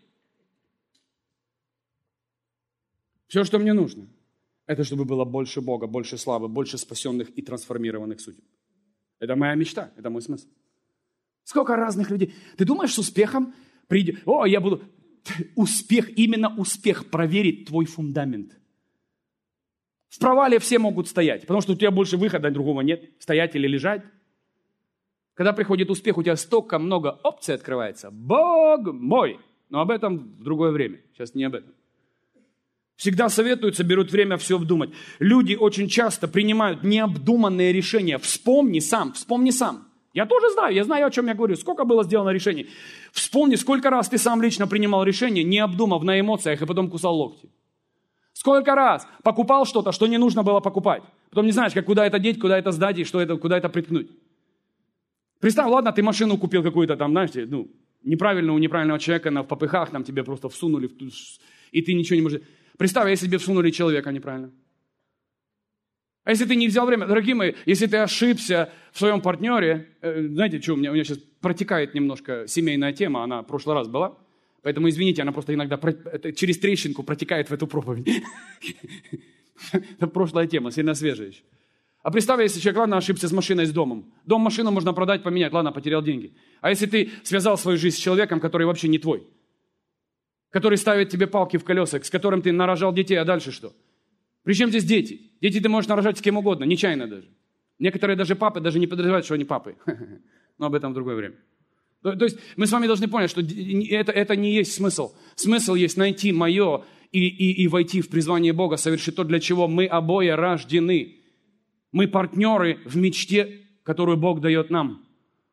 Все, что мне нужно. Это чтобы было больше Бога, больше славы, больше спасенных и трансформированных судеб. Это моя мечта, это мой смысл. Сколько разных людей. Ты думаешь, с успехом придет... О, я буду... Успех, именно успех проверит твой фундамент. В провале все могут стоять, потому что у тебя больше выхода другого нет. Стоять или лежать. Когда приходит успех, у тебя столько много опций открывается. Бог мой! Но об этом в другое время. Сейчас не об этом. Всегда советуются, берут время все обдумать. Люди очень часто принимают необдуманные решения. Вспомни сам, вспомни сам. Я тоже знаю, я знаю, о чем я говорю. Сколько было сделано решений. Вспомни, сколько раз ты сам лично принимал решение, не обдумав на эмоциях, и потом кусал локти. Сколько раз покупал что-то, что не нужно было покупать. Потом не знаешь, как куда это деть, куда это сдать и что это, куда это приткнуть. Представь, ладно, ты машину купил какую-то там, знаете, ну, неправильную у неправильного человека на, в попыхах, там тебе просто всунули, в, и ты ничего не можешь... Представь, если тебе всунули человека неправильно. А если ты не взял время, дорогие мои, если ты ошибся в своем партнере, э, знаете, что у меня, у меня сейчас протекает немножко семейная тема, она в прошлый раз была, поэтому извините, она просто иногда про, это, через трещинку протекает в эту проповедь. Это прошлая тема, сильно свежая еще. А представь, если человек, ладно, ошибся с машиной, с домом. Дом, машину можно продать, поменять, ладно, потерял деньги. А если ты связал свою жизнь с человеком, который вообще не твой, который ставит тебе палки в колеса, с которым ты нарожал детей, а дальше что? Причем здесь дети? Дети ты можешь нарожать с кем угодно, нечаянно даже. Некоторые даже папы даже не подозревают, что они папы. Но об этом в другое время. То, то есть мы с вами должны понять, что это, это не есть смысл. Смысл есть найти мое и, и, и войти в призвание Бога, совершить то, для чего мы обои рождены. Мы партнеры в мечте, которую Бог дает нам.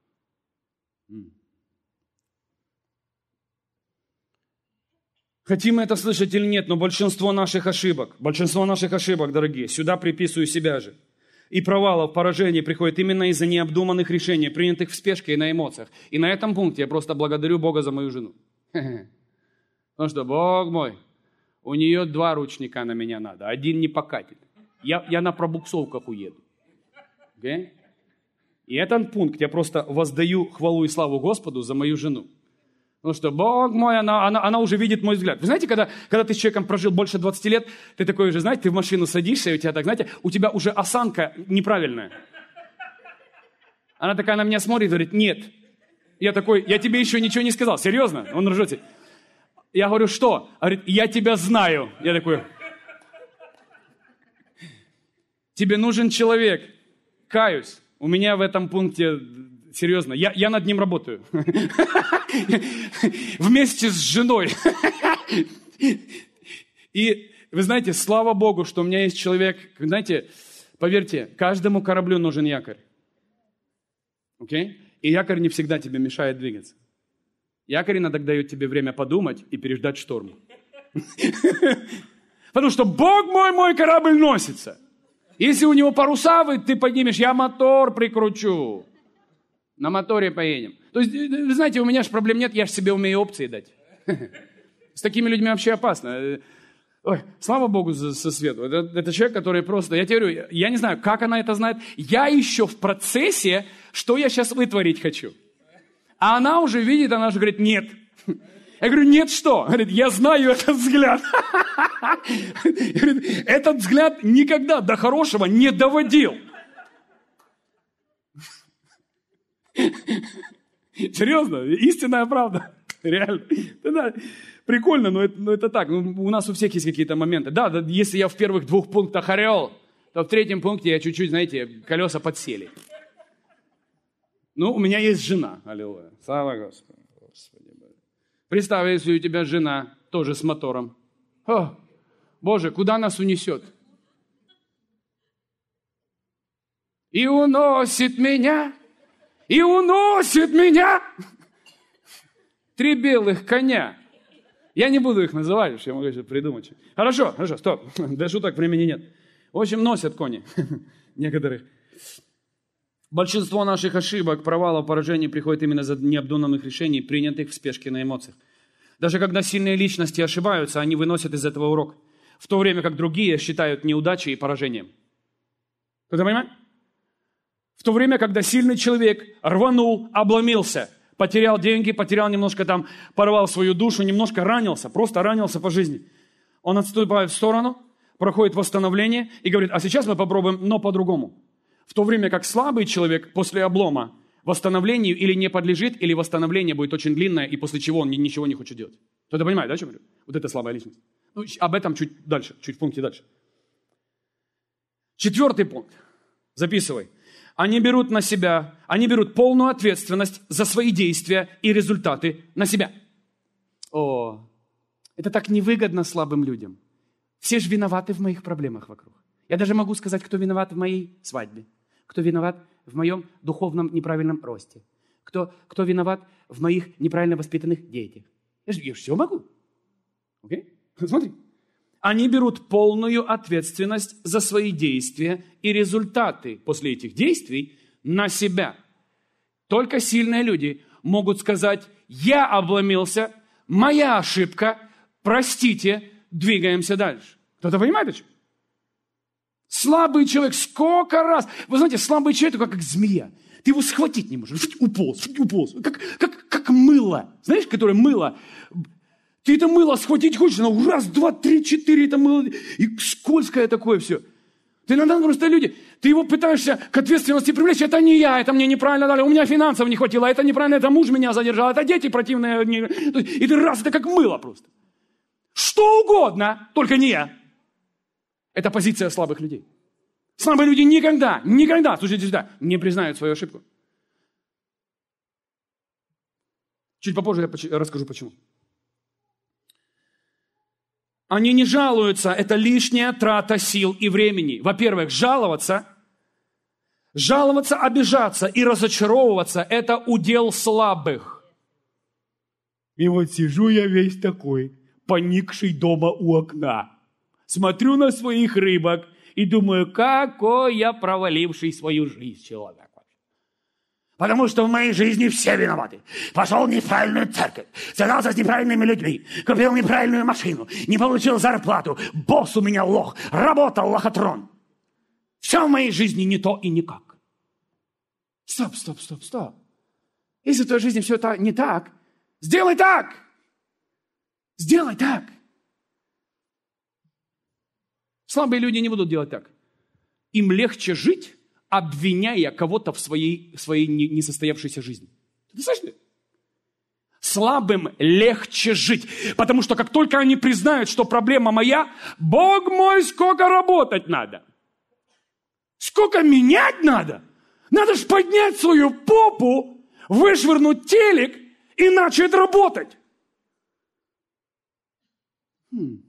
Хотим мы это слышать или нет, но большинство наших ошибок, большинство наших ошибок, дорогие, сюда приписываю себя же. И провалов, поражений приходит именно из-за необдуманных решений, принятых в спешке и на эмоциях. И на этом пункте я просто благодарю Бога за мою жену. Потому что, Бог мой, у нее два ручника на меня надо, один не покатит. Я, я на пробуксовках уеду. Okay? И этот пункт я просто воздаю хвалу и славу Господу за мою жену. Потому что, Бог мой, она, она, она уже видит мой взгляд. Вы знаете, когда, когда ты с человеком прожил больше двадцати лет, ты такой уже, знаете, ты в машину садишься, и у тебя так, знаете, у тебя уже осанка неправильная. Она такая на меня смотрит и говорит, нет. Я такой, я тебе еще ничего не сказал. Серьезно? Он ржет. Я говорю, что? Она говорит, я тебя знаю. Я такой, тебе нужен человек. Каюсь. У меня в этом пункте, серьезно, я, я над ним работаю. Вместе с женой. И вы знаете, слава Богу, что у меня есть человек, знаете, поверьте, каждому кораблю нужен якорь. Окей? Okay? И якорь не всегда тебе мешает двигаться. Якорь иногда дает тебе время подумать и переждать шторм. Потому что Бог мой, мой корабль носится. Если у него паруса, ты поднимешь, я мотор прикручу. На моторе поедем. То есть, вы знаете, у меня же проблем нет, я же себе умею опции дать. С такими людьми вообще опасно. Ой, слава Богу за, за Свету. Это, это человек, который просто... Я тебе говорю, я не знаю, как она это знает. Я еще в процессе, что я сейчас вытворить хочу. А она уже видит, она уже говорит, нет. Я говорю, нет что? Говорит, я знаю этот взгляд. Говорит, этот взгляд никогда до хорошего не доводил. Серьезно, истинная правда. Реально. Да, прикольно, но это, но это так. Ну, у нас у всех есть какие-то моменты. Да, да, если я в первых двух пунктах орел, то в третьем пункте я чуть-чуть, знаете, колеса подсели. Ну, у меня есть жена. Аллилуйя. Слава Господу. Господи. Представь, если у тебя жена тоже с мотором. О, Боже, куда нас унесет? И уносит меня, и уносит меня. Три белых коня. Я не буду их называть, я могу еще придумать. Хорошо, хорошо, стоп. Для шуток времени нет. В общем, носят кони. Некоторых. Большинство наших ошибок, провалов, поражений приходит именно из-за необдуманных решений, принятых в спешке на эмоциях. Даже когда сильные личности ошибаются, они выносят из этого урок. В то время как другие считают неудачей и поражением. Кто-то понимает? В то время, когда сильный человек рванул, обломился, потерял деньги, потерял немножко там, порвал свою душу, немножко ранился, просто ранился по жизни. Он отступает в сторону, проходит восстановление и говорит, а сейчас мы попробуем, но по-другому. В то время как слабый человек после облома восстановлению или не подлежит, или восстановление будет очень длинное, и после чего он ничего не хочет делать. Кто-то понимает, да, о чем я говорю? Вот это слабая личность. Ну, об этом чуть дальше, чуть в пункте дальше. Четвертый пункт. Записывай. Они берут на себя, они берут полную ответственность за свои действия и результаты на себя. О, это так невыгодно слабым людям. Все же виноваты в моих проблемах вокруг. Я даже могу сказать, кто виноват в моей свадьбе, кто виноват в моем духовном неправильном росте, кто, кто виноват в моих неправильно воспитанных детях. Я же, я же все могу. Окей? Смотри. Они берут полную ответственность за свои действия и результаты после этих действий на себя. Только сильные люди могут сказать, я обломился, моя ошибка, простите, двигаемся дальше. Кто-то понимает это? Слабый человек, сколько раз... Вы знаете, слабый человек, как, как змея. Ты его схватить не можешь. Уполз, уполз. Как, как, как мыло. Знаешь, которое мыло... Ты это мыло схватить хочешь, но раз, два, три, четыре, это мыло, и скользкое такое все. Ты иногда просто люди, ты его пытаешься к ответственности привлечь, это не я, это мне неправильно дали, у меня финансов не хватило, это неправильно, это муж меня задержал, это дети противные. И ты раз, это как мыло просто. Что угодно, только не я. Это позиция слабых людей. Слабые люди никогда, никогда, слушайте сюда, не признают свою ошибку. Чуть попозже я расскажу почему. Они не жалуются, это лишняя трата сил и времени. Во-первых, жаловаться, жаловаться, обижаться и разочаровываться – это удел слабых. И вот сижу я весь такой, поникший дома у окна. Смотрю на своих рыбок и думаю, какой я проваливший свою жизнь человек. Потому что в моей жизни все виноваты. Пошел в неправильную церковь, связался с неправильными людьми, купил неправильную машину, не получил зарплату, босс у меня лох, работал лохотрон. Все в моей жизни не то и никак. Стоп, стоп, стоп, стоп. Если в твоей жизни все это не так, сделай так. Сделай так. Слабые люди не будут делать так. Им легче жить, обвиняя кого-то в своей, в своей несостоявшейся жизни. Ты слышишь? Слабым легче жить, потому что как только они признают, что проблема моя, Бог мой, сколько работать надо. Сколько менять надо. Надо ж поднять свою попу, вышвырнуть телек и начать работать. Хм.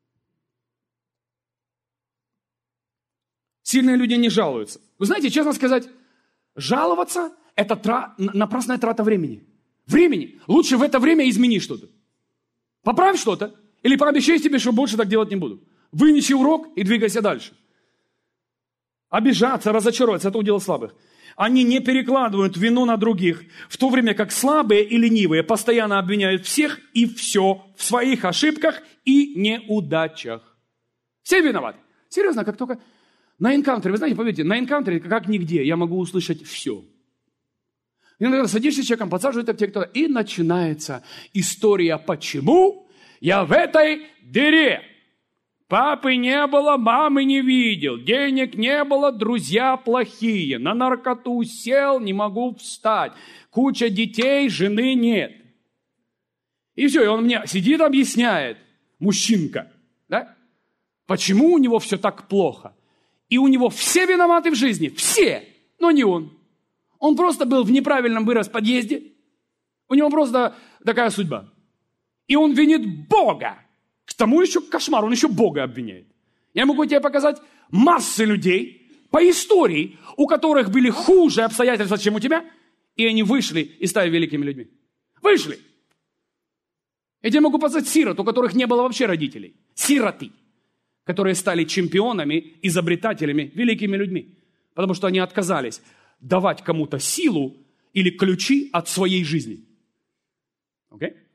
Сильные люди не жалуются. Вы знаете, честно сказать, жаловаться – это тра... напрасная трата времени. Времени. Лучше в это время измени что-то. Поправь что-то или пообещай себе, что больше так делать не буду. Вынеси урок и двигайся дальше. Обижаться, разочароваться – это удел слабых. Они не перекладывают вину на других, в то время как слабые и ленивые постоянно обвиняют всех и все в своих ошибках и неудачах. Все виноваты. Серьезно, как только на энкаунтере, вы знаете, поверьте, на энкаунтере как нигде я могу услышать все. Иногда садишься с человеком, подсаживают к тебе, и начинается история, почему я в этой дыре. Папы не было, мамы не видел, денег не было, друзья плохие, на наркоту сел, не могу встать, куча детей, жены нет. И все, и он мне сидит, объясняет, мужчинка, да, почему у него все так плохо. И у него все виноваты в жизни, все, но не он. Он просто был в неправильном вырос подъезде, у него просто такая судьба. И он винит Бога. К тому еще кошмар, он еще Бога обвиняет. Я могу тебе показать массы людей по истории, у которых были хуже обстоятельства, чем у тебя, и они вышли и стали великими людьми. Вышли. Я тебе могу показать сирот, у которых не было вообще родителей. Сироты, которые стали чемпионами, изобретателями, великими людьми. Потому что они отказались давать кому-то силу или ключи от своей жизни. Окей? Okay?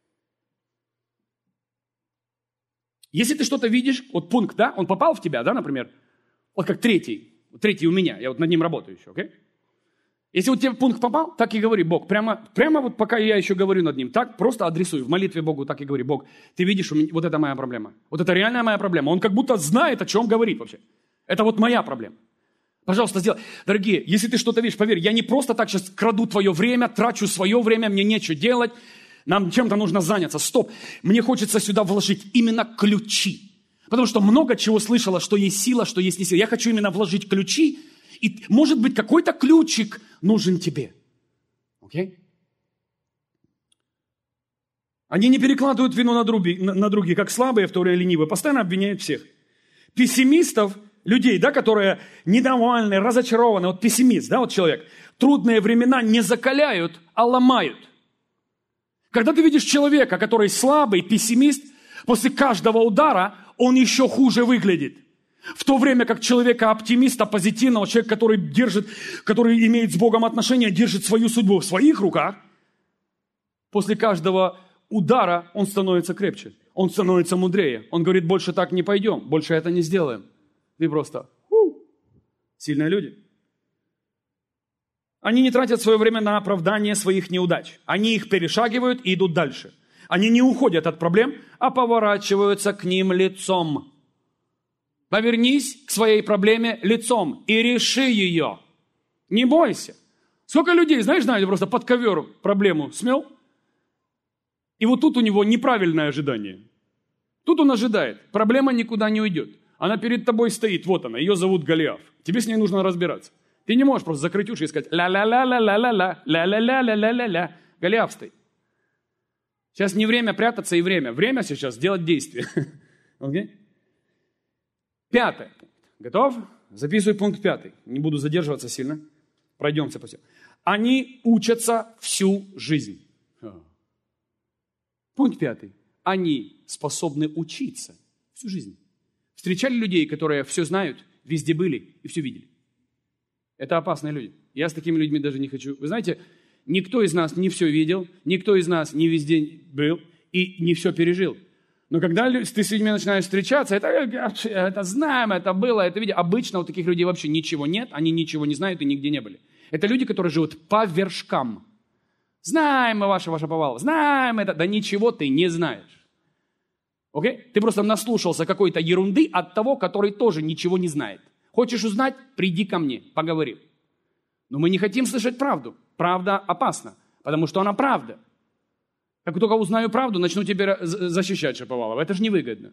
Если ты что-то видишь, вот пункт, да, он попал в тебя, да, например, вот как третий, третий у меня, я вот над ним работаю еще, окей? Okay? Если вот тебе пункт попал, так и говори, Бог, прямо, прямо вот пока я еще говорю над ним, так просто адресуй, в молитве Богу так и говори, Бог, ты видишь, у меня, вот это моя проблема, вот это реальная моя проблема, он как будто знает, о чем говорит вообще, это вот моя проблема. Пожалуйста, сделай. Дорогие, если ты что-то видишь, поверь, я не просто так сейчас краду твое время, трачу свое время, мне нечего делать, нам чем-то нужно заняться. Стоп. Мне хочется сюда вложить именно ключи. Потому что много чего слышала, что есть сила, что есть не сила. Я хочу именно вложить ключи. И, может быть, какой-то ключик нужен тебе. Окей? Они не перекладывают вину на, други, на, на других, как слабые, в то время ленивые. Постоянно обвиняют всех. Пессимистов, людей, да, которые недовольны, разочарованы. Вот пессимист, да, вот человек. Трудные времена не закаляют, а ломают. Когда ты видишь человека, который слабый, пессимист, после каждого удара он еще хуже выглядит. В то время как человека оптимиста, позитивного, человека, который держит, который имеет с Богом отношения, держит свою судьбу в своих руках, после каждого удара он становится крепче, он становится мудрее. Он говорит, больше так не пойдем, больше это не сделаем. Ты просто у, сильные люди. Они не тратят свое время на оправдание своих неудач. Они их перешагивают и идут дальше. Они не уходят от проблем, а поворачиваются к ним лицом. Повернись к своей проблеме лицом и реши ее. Не бойся. Сколько людей, знаешь, знаете, просто под ковер проблему смел, и вот тут у него неправильное ожидание. Тут он ожидает, проблема никуда не уйдет. Она перед тобой стоит, вот она, ее зовут Голиаф. Тебе с ней нужно разбираться. Ты не можешь просто закрыть уши и сказать ля-ля-ля-ля-ля-ля, ля-ля-ля-ля-ля-ля-ля. Голиаф стоит. Сейчас не время прятаться и время. Время сейчас сделать действие. Okay? Пятое. Готов? Записывай пункт пятый. Не буду задерживаться сильно. Пройдемся по всему. Они учатся всю жизнь. Пункт пятый. Они способны учиться всю жизнь. Встречали людей, которые все знают, везде были и все видели. Это опасные люди. Я с такими людьми даже не хочу. Вы знаете, никто из нас не все видел, никто из нас не везде был и не все пережил. Но когда ты с людьми начинаешь встречаться, это, это знаем, это было, это видим. Обычно у таких людей вообще ничего нет, они ничего не знают и нигде не были. Это люди, которые живут по вершкам. Знаем мы ваше, ваше повал, знаем это, да ничего ты не знаешь. Окей? Ты просто наслушался какой-то ерунды от того, который тоже ничего не знает. Хочешь узнать? Приди ко мне, поговори. Но мы не хотим слышать правду. Правда опасна, потому что она правда. Как только узнаю правду, начну тебя защищать, Шаповалов. Это же невыгодно.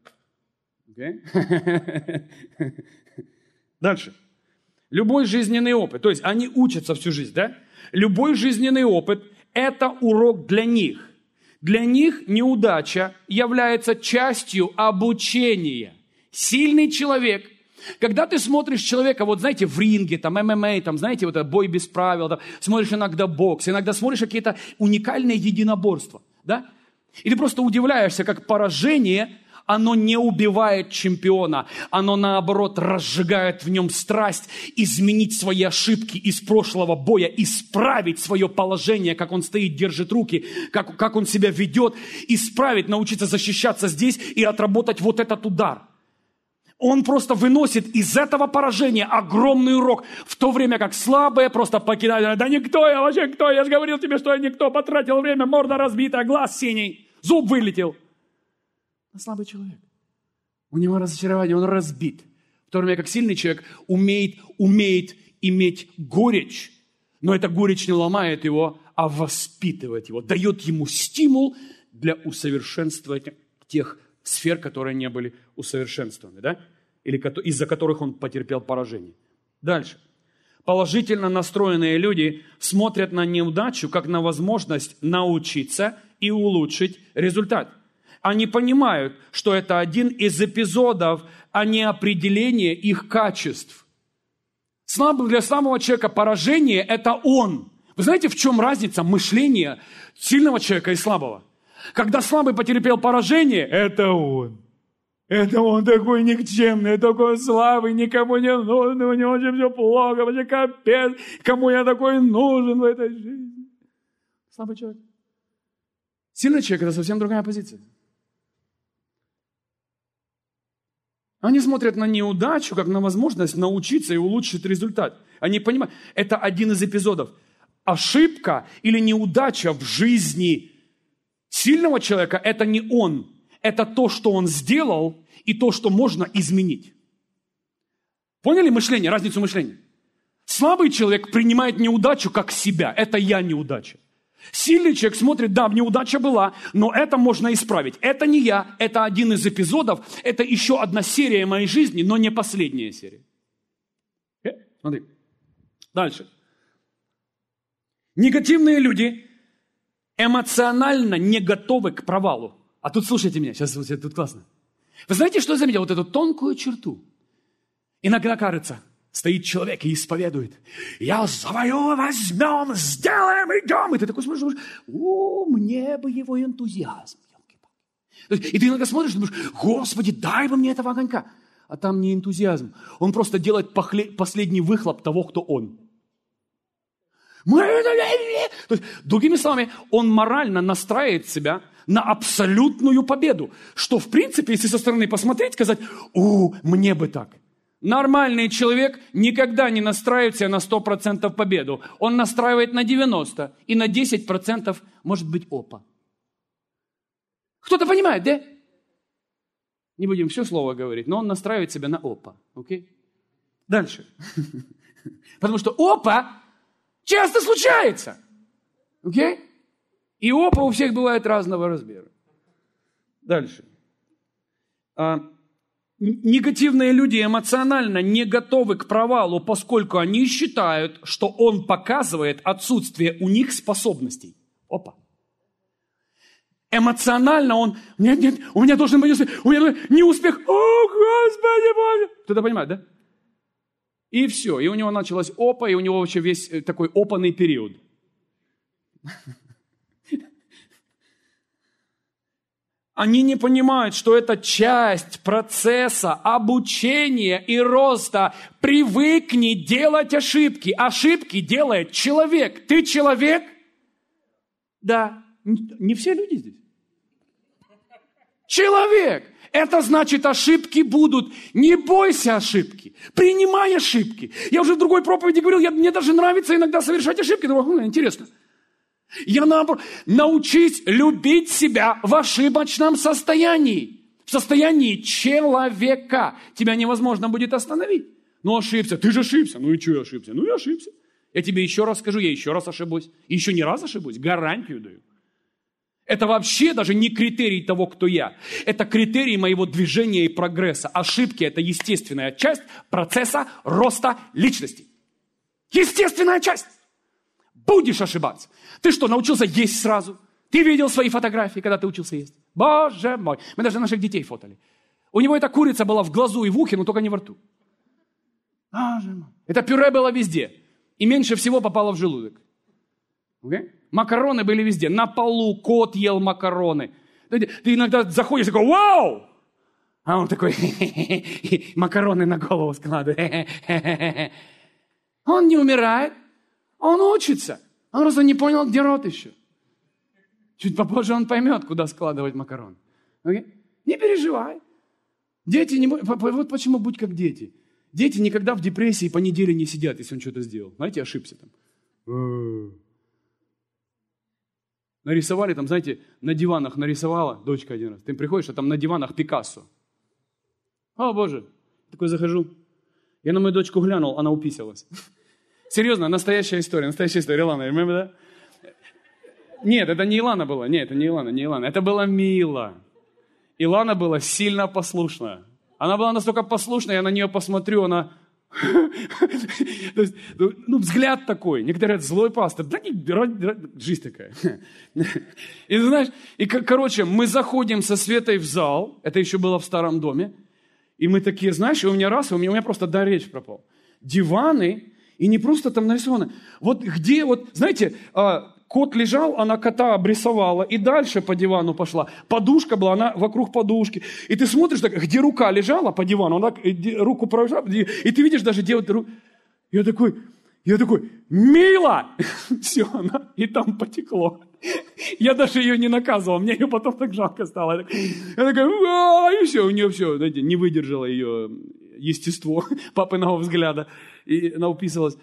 Okay? Дальше. Любой жизненный опыт. То есть они учатся всю жизнь, да? Любой жизненный опыт – это урок для них. Для них неудача является частью обучения. Сильный человек. Когда ты смотришь человека, вот знаете, в ринге, там, эм эм а, там, знаете, вот бой без правил, там, смотришь иногда бокс, иногда смотришь какие-то уникальные единоборства, да? И ты просто удивляешься, как поражение, оно не убивает чемпиона, оно, наоборот, разжигает в нем страсть изменить свои ошибки из прошлого боя, исправить свое положение, как он стоит, держит руки, как, как он себя ведет, исправить, научиться защищаться здесь и отработать вот этот удар. Он просто выносит из этого поражения огромный урок, в то время как слабые просто покидают. Да никто, я вообще кто? Я же говорил тебе, что я никто. Потратил время, морда разбита, глаз синий, зуб вылетел. А слабый человек. У него разочарование, он разбит. В то время как сильный человек умеет, умеет иметь горечь, но эта горечь не ломает его, а воспитывает его, дает ему стимул для усовершенствования тех сфер, которые не были усовершенствованы, да? Или из-за которых он потерпел поражение. Дальше. Положительно настроенные люди смотрят на неудачу как на возможность научиться и улучшить результат. Они понимают, что это один из эпизодов, а не определение их качеств. Слабый для слабого человека поражение – это он. Вы знаете, в чем разница мышления сильного человека и слабого? Когда слабый потерпел поражение, это он. Это он такой никчемный, такой слабый, никому не нужен, у него вообще все плохо, вообще капец. Кому я такой нужен в этой жизни? Слабый человек. Сильный человек – это совсем другая позиция. Они смотрят на неудачу, как на возможность научиться и улучшить результат. Они понимают, это один из эпизодов. Ошибка или неудача в жизни сильного человека – это не он. Это то, что он сделал, и то, что можно изменить. Поняли мышление, разницу мышления? Слабый человек принимает неудачу как себя. Это я неудача. Сильный человек смотрит, да, неудача была, но это можно исправить. Это не я, это один из эпизодов, это еще одна серия моей жизни, но не последняя серия. Э? Смотри. Дальше. Негативные люди эмоционально не готовы к провалу. А тут слушайте меня, сейчас вот, тут классно. Вы знаете, что я заметил? Вот эту тонкую черту. Иногда кажется, стоит человек и исповедует. Я завоюю, возьмем, сделаем, идем. И ты такой смотришь, о, мне бы его энтузиазм. И ты иногда смотришь, думаешь, Господи, дай бы мне этого огонька. А там не энтузиазм. Он просто делает последний выхлоп того, кто он. То есть, другими словами, он морально настраивает себя на абсолютную победу. Что, в принципе, если со стороны посмотреть, сказать, о, мне бы так. Нормальный человек никогда не настраивает себя на сто процентов победу. Он настраивает на девяносто процентов. И на десять процентов может быть опа. Кто-то понимает, да? Не будем все слово говорить, но он настраивает себя на опа. Окей? Дальше. Потому что опа часто случается. Окей? И опа у всех бывает разного размера. Дальше. А, негативные люди эмоционально не готовы к провалу, поскольку они считают, что он показывает отсутствие у них способностей. Опа. Эмоционально он, нет, нет, у меня должен быть успех, у меня не успех, о, Господи Боже. Кто-то понимает, да? И все, и у него началась опа, и у него вообще весь такой опаный период. Они не понимают, что это часть процесса обучения и роста. Привыкни делать ошибки. Ошибки делает человек. Ты человек? Да. Не все люди здесь. Человек. Это значит, ошибки будут. Не бойся ошибки. Принимай ошибки. Я уже в другой проповеди говорил, я, мне даже нравится иногда совершать ошибки. Думаю, хм, интересно. Я наоборот, научись любить себя в ошибочном состоянии. В состоянии человека. Тебя невозможно будет остановить. Ну, ошибся. Ты же ошибся. Ну, и что я ошибся? Ну, я ошибся. Я тебе еще раз скажу, я еще раз ошибусь. И еще не раз ошибусь. Гарантию даю. Это вообще даже не критерий того, кто я. Это критерий моего движения и прогресса. Ошибки – это естественная часть процесса роста личности. Естественная часть. Будешь ошибаться. Ты что, научился есть сразу? Ты видел свои фотографии, когда ты учился есть? Боже мой. Мы даже наших детей фотали. У него эта курица была в глазу и в ухе, но только не во рту. Боже мой. Это пюре было везде. И меньше всего попало в желудок. Okay? Макароны были везде. На полу кот ел макароны. Ты, ты иногда заходишь и такой, вау! А он такой, макароны на голову складывает. Он не умирает. Он учится. Он просто не понял, где рот еще. Чуть попозже он поймет, куда складывать макароны. Okay? Не переживай. Дети не... Вот почему будь как дети. Дети никогда в депрессии по неделе не сидят, если он что-то сделал. Знаете, ошибся там. Нарисовали там, знаете, на диванах нарисовала дочка один раз. Ты приходишь, а там на диванах Пикассо. О, Боже. Такой захожу. Я на мою дочку глянул, она уписалась. Серьезно, настоящая история. Настоящая история. Илана, remember that? Нет, это не Илана была. Нет, это не Илана, не Илана. Это была Мила. Илана была сильно послушна. Она была настолько послушна, я на нее посмотрю, она... То есть, ну, взгляд такой. Некоторые говорят, злой пастор. Да не, жизнь такая. И знаешь, и, короче, мы заходим со Светой в зал, это еще было в старом доме, и мы такие, знаешь, и у меня раз, и у меня, у меня просто дар речи пропал. Диваны, и не просто там нарисованы. Вот где, вот, знаете, кот лежал, она кота обрисовала, и дальше по дивану пошла. Подушка была, она вокруг подушки. И ты смотришь, так, где рука лежала по дивану, она руку провела, и ты видишь даже, где вот руку. Я такой, я такой, Мила! Все, она, и там потекло. Я даже ее не наказывал, мне ее потом так жалко стало. Я такая, и все, у нее все, знаете, не выдержало ее естество папиного взгляда, и она уписалась.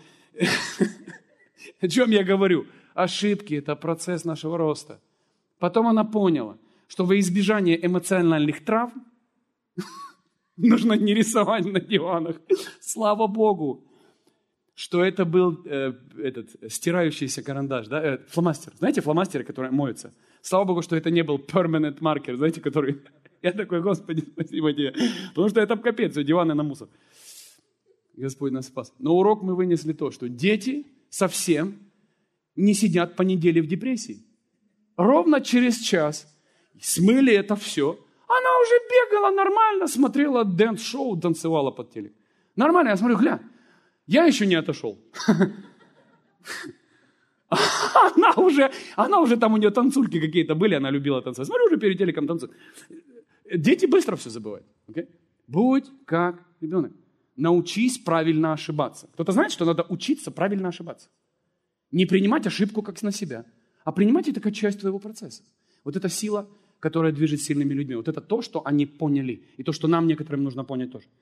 О чем я говорю? Ошибки – это процесс нашего роста. Потом она поняла, что во избежание эмоциональных травм нужно не рисовать на диванах. Слава Богу, что это был э, этот стирающийся карандаш, да? э, фломастер. Знаете, фломастеры, которые моются? Слава Богу, что это не был permanent marker, знаете, который... Я такой, Господи, спасибо тебе. Потому что это капец, диваны на мусор. Господь нас спас. Но урок мы вынесли то, что дети совсем не сидят по неделе в депрессии. Ровно через час смыли это все. Она уже бегала нормально, смотрела дэнс-шоу, танцевала под телек. Нормально, я смотрю, гля, я еще не отошел. Она уже, она уже там у нее танцульки какие-то были, она любила танцевать. Смотрю, уже перед телеком танцует. Дети быстро все забывают. Okay? Будь как ребенок. Научись правильно ошибаться. Кто-то знает, что надо учиться правильно ошибаться. Не принимать ошибку как на себя, а принимать это как часть твоего процесса. Вот эта сила, которая движет сильными людьми. Вот это то, что они поняли. И то, что нам некоторым нужно понять тоже.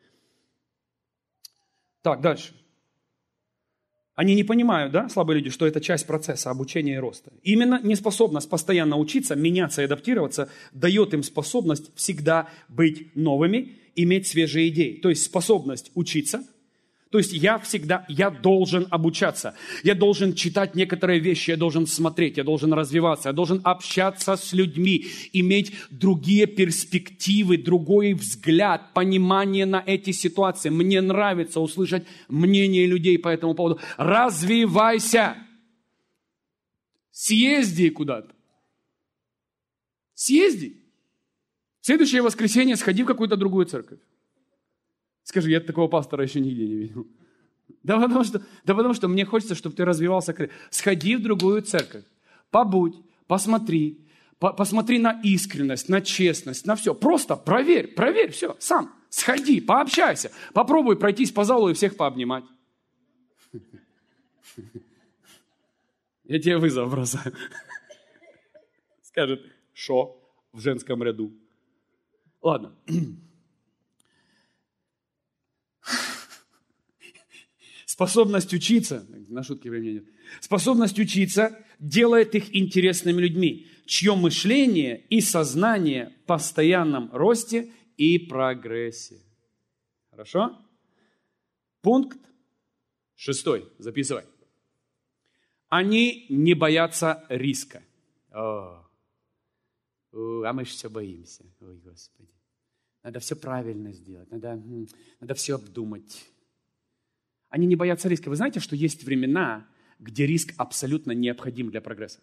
Так, дальше. Они не понимают, да, слабые люди, что это часть процесса обучения и роста. Именно неспособность постоянно учиться, меняться и адаптироваться дает им способность всегда быть новыми, иметь свежие идеи. То есть способность учиться. То есть я всегда, я должен обучаться. Я должен читать некоторые вещи, я должен смотреть, я должен развиваться, я должен общаться с людьми, иметь другие перспективы, другой взгляд, понимание на эти ситуации. Мне нравится услышать мнение людей по этому поводу. Развивайся. Съезди куда-то. Съезди. В следующее воскресенье сходи в какую-то другую церковь. Скажи, я такого пастора еще нигде не видел. Да потому что, да потому что мне хочется, чтобы ты развивался. Сходи в другую церковь. Побудь, посмотри. По, посмотри на искренность, на честность, на все. Просто проверь, проверь все. Сам сходи, пообщайся. Попробуй пройтись по залу и всех пообнимать. Я тебе вызов бросаю. Скажет, шо в женском ряду. Ладно. Способность учиться, на шутки времени нет, способность учиться делает их интересными людьми, чье мышление и сознание в постоянном росте и прогрессе. Хорошо? Пункт шестой. Записывай. Они не боятся риска. О, а мы же все боимся. Ой, Господи. Надо все правильно сделать, надо, надо все обдумать. Они не боятся риска. Вы знаете, что есть времена, где риск абсолютно необходим для прогресса?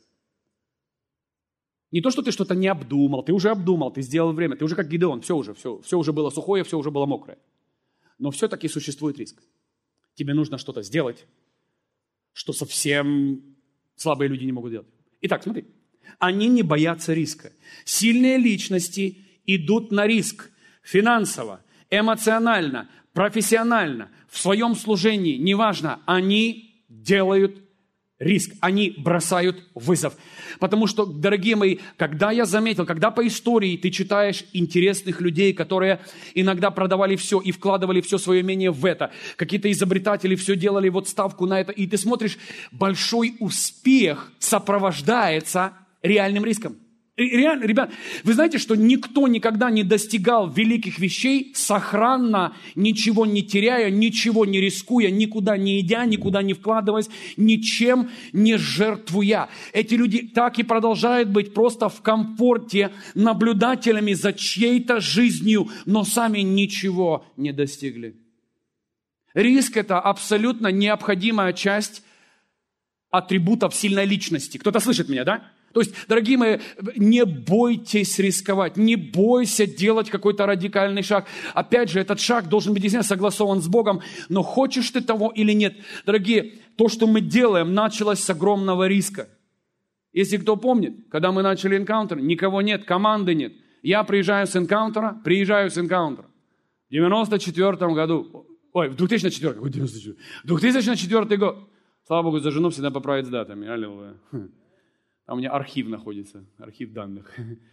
Не то, что ты что-то не обдумал, ты уже обдумал, ты сделал время, ты уже как Гидеон, все уже, все, все уже было сухое, все уже было мокрое. Но все-таки существует риск. Тебе нужно что-то сделать, что совсем слабые люди не могут делать. Итак, смотри. Они не боятся риска. Сильные личности идут на риск финансово, эмоционально, профессионально, в своем служении, неважно, они делают риск, они бросают вызов. Потому что, дорогие мои, когда я заметил, когда по истории ты читаешь интересных людей, которые иногда продавали все и вкладывали все свое имение в это, какие-то изобретатели все делали вот ставку на это, и ты смотришь, большой успех сопровождается реальным риском. Реально, ребят, вы знаете, что никто никогда не достигал великих вещей сохранно, ничего не теряя, ничего не рискуя, никуда не идя, никуда не вкладываясь, ничем не жертвуя. Эти люди так и продолжают быть просто в комфорте, наблюдателями за чьей-то жизнью, но сами ничего не достигли. Риск – это абсолютно необходимая часть атрибутов сильной личности. Кто-то слышит меня, да? То есть, дорогие мои, не бойтесь рисковать, не бойся делать какой-то радикальный шаг. Опять же, этот шаг должен быть действительно согласован с Богом, но хочешь ты того или нет. Дорогие, то, что мы делаем, началось с огромного риска. Если кто помнит, когда мы начали энкаунтер, никого нет, команды нет. Я приезжаю с энкаунтера, приезжаю с энкаунтера. В девяносто четвёртом году, ой, в две тысячи четвёртом, ой, две тысячи четвёртый год. Слава Богу, за жену всегда поправить с датами. Аллилуйя. Там у меня архив находится, архив данных.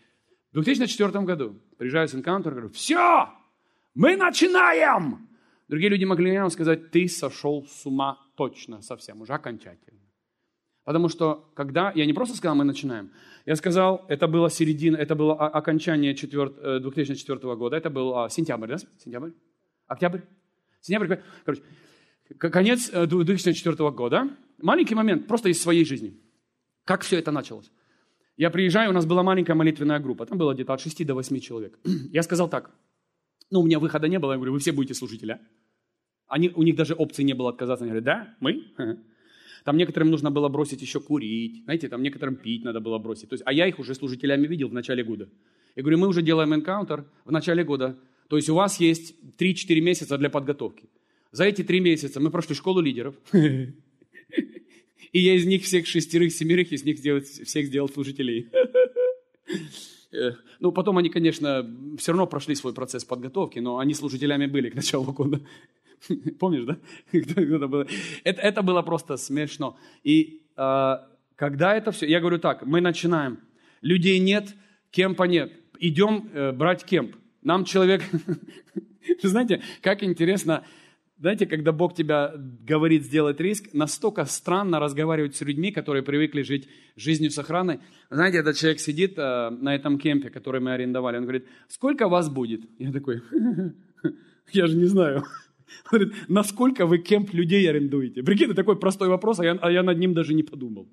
В две тысячи четвёртом году приезжаю с энкаунтера, говорю, все, мы начинаем. Другие люди могли мне сказать, ты сошел с ума точно, совсем, уже окончательно. Потому что, когда, я не просто сказал, мы начинаем, я сказал, это было середина, это было окончание две тысячи четвёртого года, это был сентябрь, да? Сентябрь? Октябрь? Сентябрь, короче, конец две тысячи четвёртого года. Маленький момент, просто из своей жизни. Как все это началось? Я приезжаю, у нас была маленькая молитвенная группа, там было где-то от шести до восьми человек. Я сказал так, ну, у меня выхода не было, я говорю, вы все будете служители, а? Они, у них даже опции не было отказаться, они говорят, да, мы? Там некоторым нужно было бросить еще курить, знаете, там некоторым пить надо было бросить. То есть, а я их уже служителями видел в начале года. Я говорю, мы уже делаем энкаунтер в начале года, то есть у вас есть три-четыре месяца для подготовки. За эти три месяца мы прошли школу лидеров, и я из них всех шестерых, семерых, из них сделать, всех сделал служителей. Ну, потом они, конечно, все равно прошли свой процесс подготовки, но они служителями были к началу года. Помнишь, да? Это, это было просто смешно. И э, когда это все... Я говорю так, мы начинаем. Людей нет, кемпа нет. Идем э, брать кемп. Нам человек... Вы знаете, как интересно... Знаете, когда Бог тебя говорит сделать риск, настолько странно разговаривать с людьми, которые привыкли жить жизнью с охраной. Знаете, этот человек сидит э, на этом кемпе, который мы арендовали, он говорит, сколько вас будет? Я такой, я же не знаю. Он говорит, насколько вы кемп людей арендуете? Прикинь, это такой простой вопрос, а я, а я над ним даже не подумал.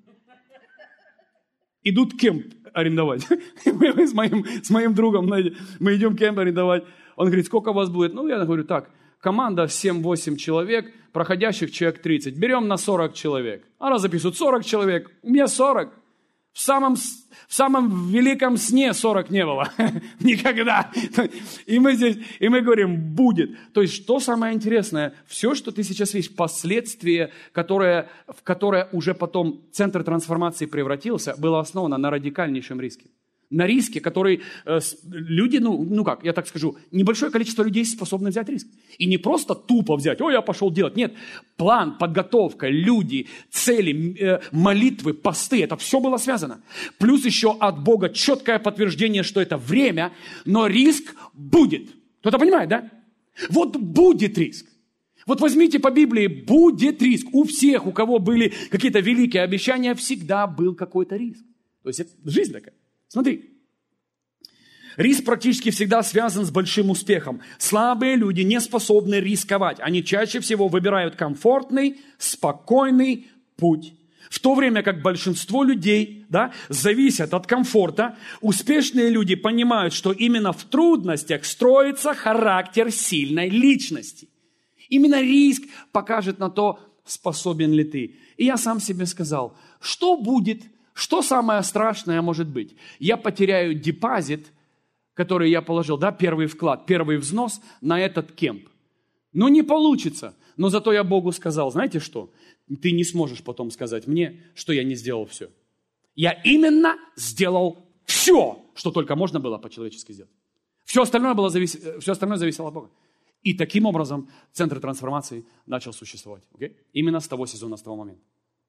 Идут кемп арендовать. Мы с моим, с моим другом, мы идем кемп арендовать. Он говорит, сколько вас будет? Ну, я говорю, так. Команда семь-восемь человек, проходящих человек тридцать. Берем на сорок человек. Она записывает сорок человек. У меня сорок. В самом, в самом великом сне сорок не было. Никогда. И мы здесь, и мы говорим, будет. То есть, что самое интересное, все, что ты сейчас видишь, последствия, которое, в которое уже потом центр трансформации превратился, было основано на радикальнейшем риске. На риске, который э, люди, ну, ну как, я так скажу, небольшое количество людей способны взять риск. И не просто тупо взять, ой, я пошел делать. Нет, план, подготовка, люди, цели, э, молитвы, посты, это все было связано. Плюс еще от Бога четкое подтверждение, что это время, но риск будет. Кто-то понимает, да? Вот будет риск. Вот возьмите по Библии, будет риск. У всех, у кого были какие-то великие обещания, всегда был какой-то риск. То есть это жизнь такая. Смотри, риск практически всегда связан с большим успехом. Слабые люди не способны рисковать. Они чаще всего выбирают комфортный, спокойный путь. В то время как большинство людей, да, зависят от комфорта, успешные люди понимают, что именно в трудностях строится характер сильной личности. Именно риск покажет на то, способен ли ты. И я сам себе сказал, что будет, что самое страшное может быть? Я потеряю депозит, который я положил, да, первый вклад, первый взнос на этот кемп. Ну, не получится. Но зато я Богу сказал, знаете что? Ты не сможешь потом сказать мне, что я не сделал все. Я именно сделал все, что только можно было по-человечески сделать. Все остальное, было завис... все остальное зависело от Бога. И таким образом центр трансформации начал существовать. Okay? Именно с того сезона, с того момента.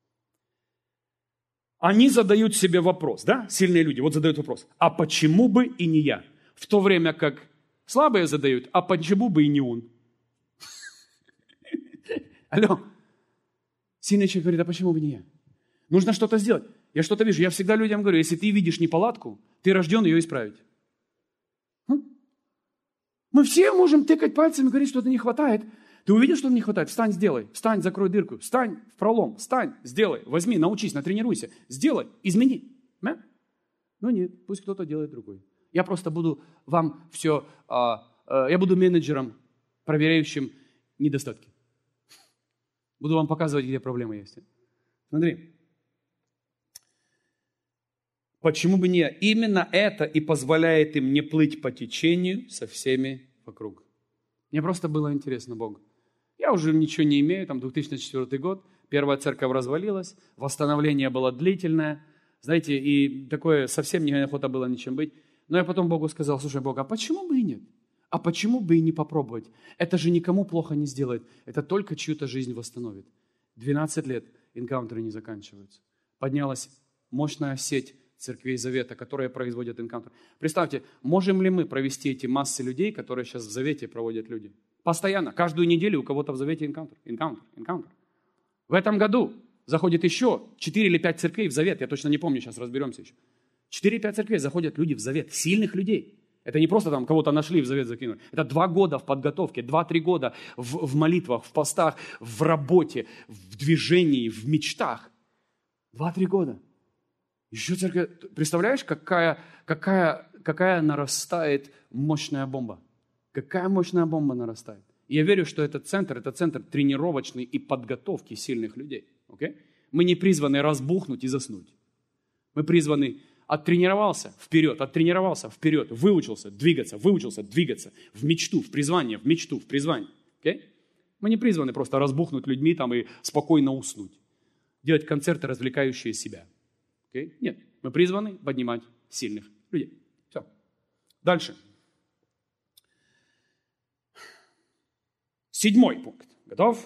Они задают себе вопрос, да, сильные люди, вот задают вопрос, а почему бы и не я? В то время как слабые задают, а почему бы и не он? Алло. Сильный человек говорит, а почему бы не я? Нужно что-то сделать. Я что-то вижу. Я всегда людям говорю, если ты видишь неполадку, ты рожден ее исправить. Мы все можем тыкать пальцами и говорить, что-то не хватает. Ты увидел, что не хватает? Встань, сделай. Встань, закрой дырку. Встань в пролом. Встань, сделай. Возьми, научись, натренируйся. Сделай, измени. Да? Ну нет, пусть кто-то делает другой. Я просто буду вам все... А, а, я буду менеджером, проверяющим недостатки. Буду вам показывать, где проблемы есть. Смотри. Почему бы не? Именно это и позволяет им не плыть по течению со всеми вокруг. Мне просто было интересно, Бог. Я уже ничего не имею, там две тысячи четвёртый год, первая церковь развалилась, восстановление было длительное, знаете, и такое совсем неохота было ничем быть. Но я потом Богу сказал, слушай, Бог, а почему бы и нет? А почему бы и не попробовать? Это же никому плохо не сделает, это только чью-то жизнь восстановит. двенадцать лет энкаунтеры не заканчиваются. Поднялась мощная сеть церквей Завета, которые производят энкаунтер. Представьте, можем ли мы провести эти массы людей, которые сейчас в Завете проводят люди? Постоянно, каждую неделю у кого-то в Завете энкаунтер, энкаунтер, энкаунтер. В этом году заходит еще четыре или пять церквей в Завет, я точно не помню, сейчас разберемся еще. четыре-пять церквей заходят люди в Завет, сильных людей. Это не просто там кого-то нашли, в Завет закинули. Это два года в подготовке, два-три года в, в молитвах, в постах, в работе, в движении, в мечтах. Два-три года. Еще церковь, представляешь, какая, какая, какая нарастает мощная бомба? Какая мощная бомба нарастает? И я верю, что этот центр, это центр тренировочный и подготовки сильных людей. Okay? Мы не призваны разбухнуть и заснуть. Мы призваны оттренировался вперед, оттренировался вперед, выучился двигаться, выучился двигаться в мечту, в призвание, в мечту, в призвание. Okay? Мы не призваны просто разбухнуть людьми там и спокойно уснуть. Делать концерты, развлекающие себя. Okay? Нет, мы призваны поднимать сильных людей. Все. Дальше. Седьмой пункт. Готов?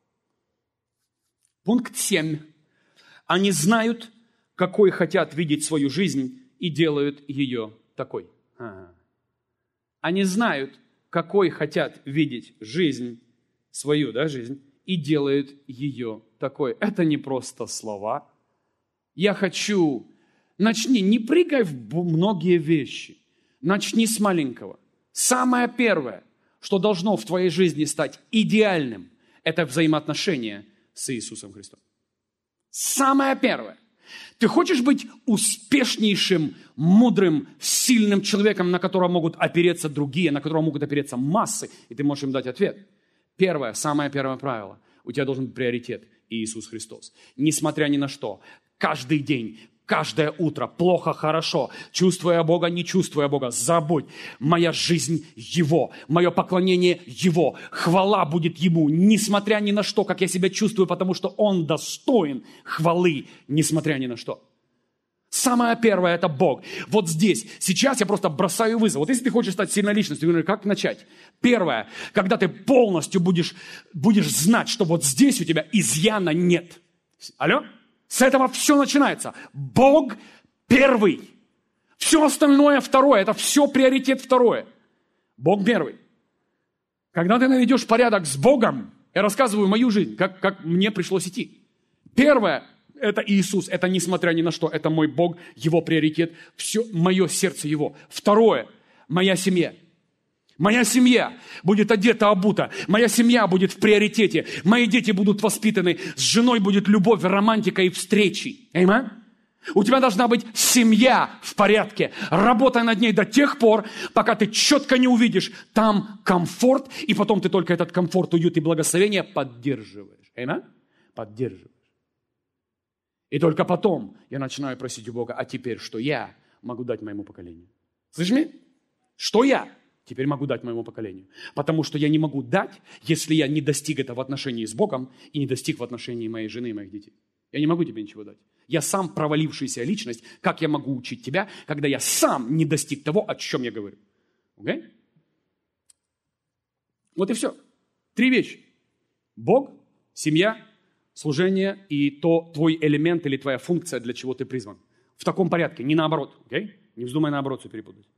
Пункт семь. Они знают, какой хотят видеть свою жизнь, и делают ее такой. А-а-а. Они знают, какой хотят видеть жизнь, свою, да, жизнь, и делают ее такой. Это не просто слова. Я хочу... Начни, не прыгай в многие вещи. Начни с маленького. Самое первое, что должно в твоей жизни стать идеальным, это взаимоотношения с Иисусом Христом. Самое первое. Ты хочешь быть успешнейшим, мудрым, сильным человеком, на которого могут опереться другие, на которого могут опереться массы, и ты можешь им дать ответ. Первое, самое первое правило. У тебя должен быть приоритет Иисус Христос. Несмотря ни на что, каждый день, каждое утро, плохо, хорошо, чувствуя Бога, не чувствуя Бога, забудь, моя жизнь Его, мое поклонение Его, хвала будет Ему, несмотря ни на что, как я себя чувствую, потому что Он достоин хвалы, несмотря ни на что. самое первое – это Бог. Вот здесь, сейчас я просто бросаю вызов. Вот если ты хочешь стать сильной личностью, говорю, как начать? Первое, когда ты полностью будешь, будешь знать, что вот здесь у тебя изъяна нет. Алло? С этого все начинается. Бог первый. Все остальное второе. Это все приоритет второе. Бог первый. Когда ты наведешь порядок с Богом, я рассказываю мою жизнь, как, как мне пришлось идти. Первое – это Иисус. Это несмотря ни на что. Это мой Бог, Его приоритет. Все, мое сердце Его. Второе – моя семья. Моя семья будет одета, обута. Моя семья будет в приоритете. Мои дети будут воспитаны. С женой будет любовь, романтика и встречи. Аминь. У тебя должна быть семья в порядке. Работай над ней до тех пор, пока ты четко не увидишь там комфорт, и потом ты только этот комфорт, уют и благословение поддерживаешь. Аминь? Поддерживаешь. И только потом я начинаю просить у Бога, а теперь что я могу дать моему поколению? Слышишь меня? Что я теперь могу дать моему поколению? Потому что я не могу дать, если я не достиг этого в отношении с Богом и не достиг в отношении моей жены и моих детей. Я не могу тебе ничего дать. Я сам провалившаяся личность. Как я могу учить тебя, когда я сам не достиг того, о чем я говорю? Okay? Вот и все. Три вещи. Бог, семья, служение и то твой элемент или твоя функция, для чего ты призван. В таком порядке, не наоборот. Okay? Не вздумай наоборот все перепутать.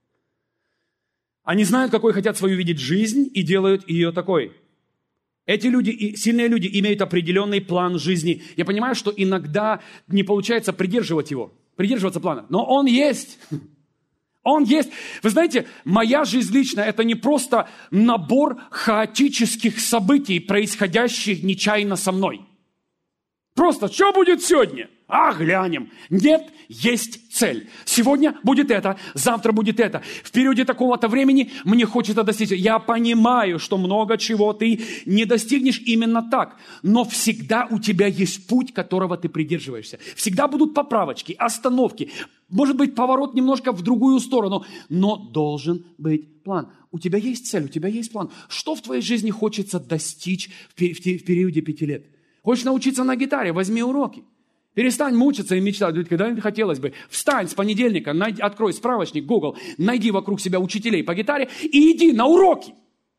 Они знают, какой хотят свою видеть жизнь и делают ее такой. Эти люди, сильные люди, имеют определенный план жизни. Я понимаю, что иногда не получается придерживать его, придерживаться плана. Но он есть. Он есть. Вы знаете, моя жизнь личная – это не просто набор хаотических событий, происходящих нечаянно со мной. Просто, что будет сегодня? А, глянем. Нет, есть цель. Сегодня будет это, завтра будет это. В периоде такого-то времени мне хочется достичь. Я понимаю, что много чего ты не достигнешь именно так. Но всегда у тебя есть путь, которого ты придерживаешься. Всегда будут поправочки, остановки. Может быть, поворот немножко в другую сторону. Но должен быть план. У тебя есть цель, у тебя есть план. Что в твоей жизни хочется достичь в периоде пяти лет? Хочешь научиться на гитаре? Возьми уроки. Перестань мучиться и мечтать. Когда-нибудь хотелось бы. Встань с понедельника, найди, открой справочник Google, найди вокруг себя учителей по гитаре и иди на уроки.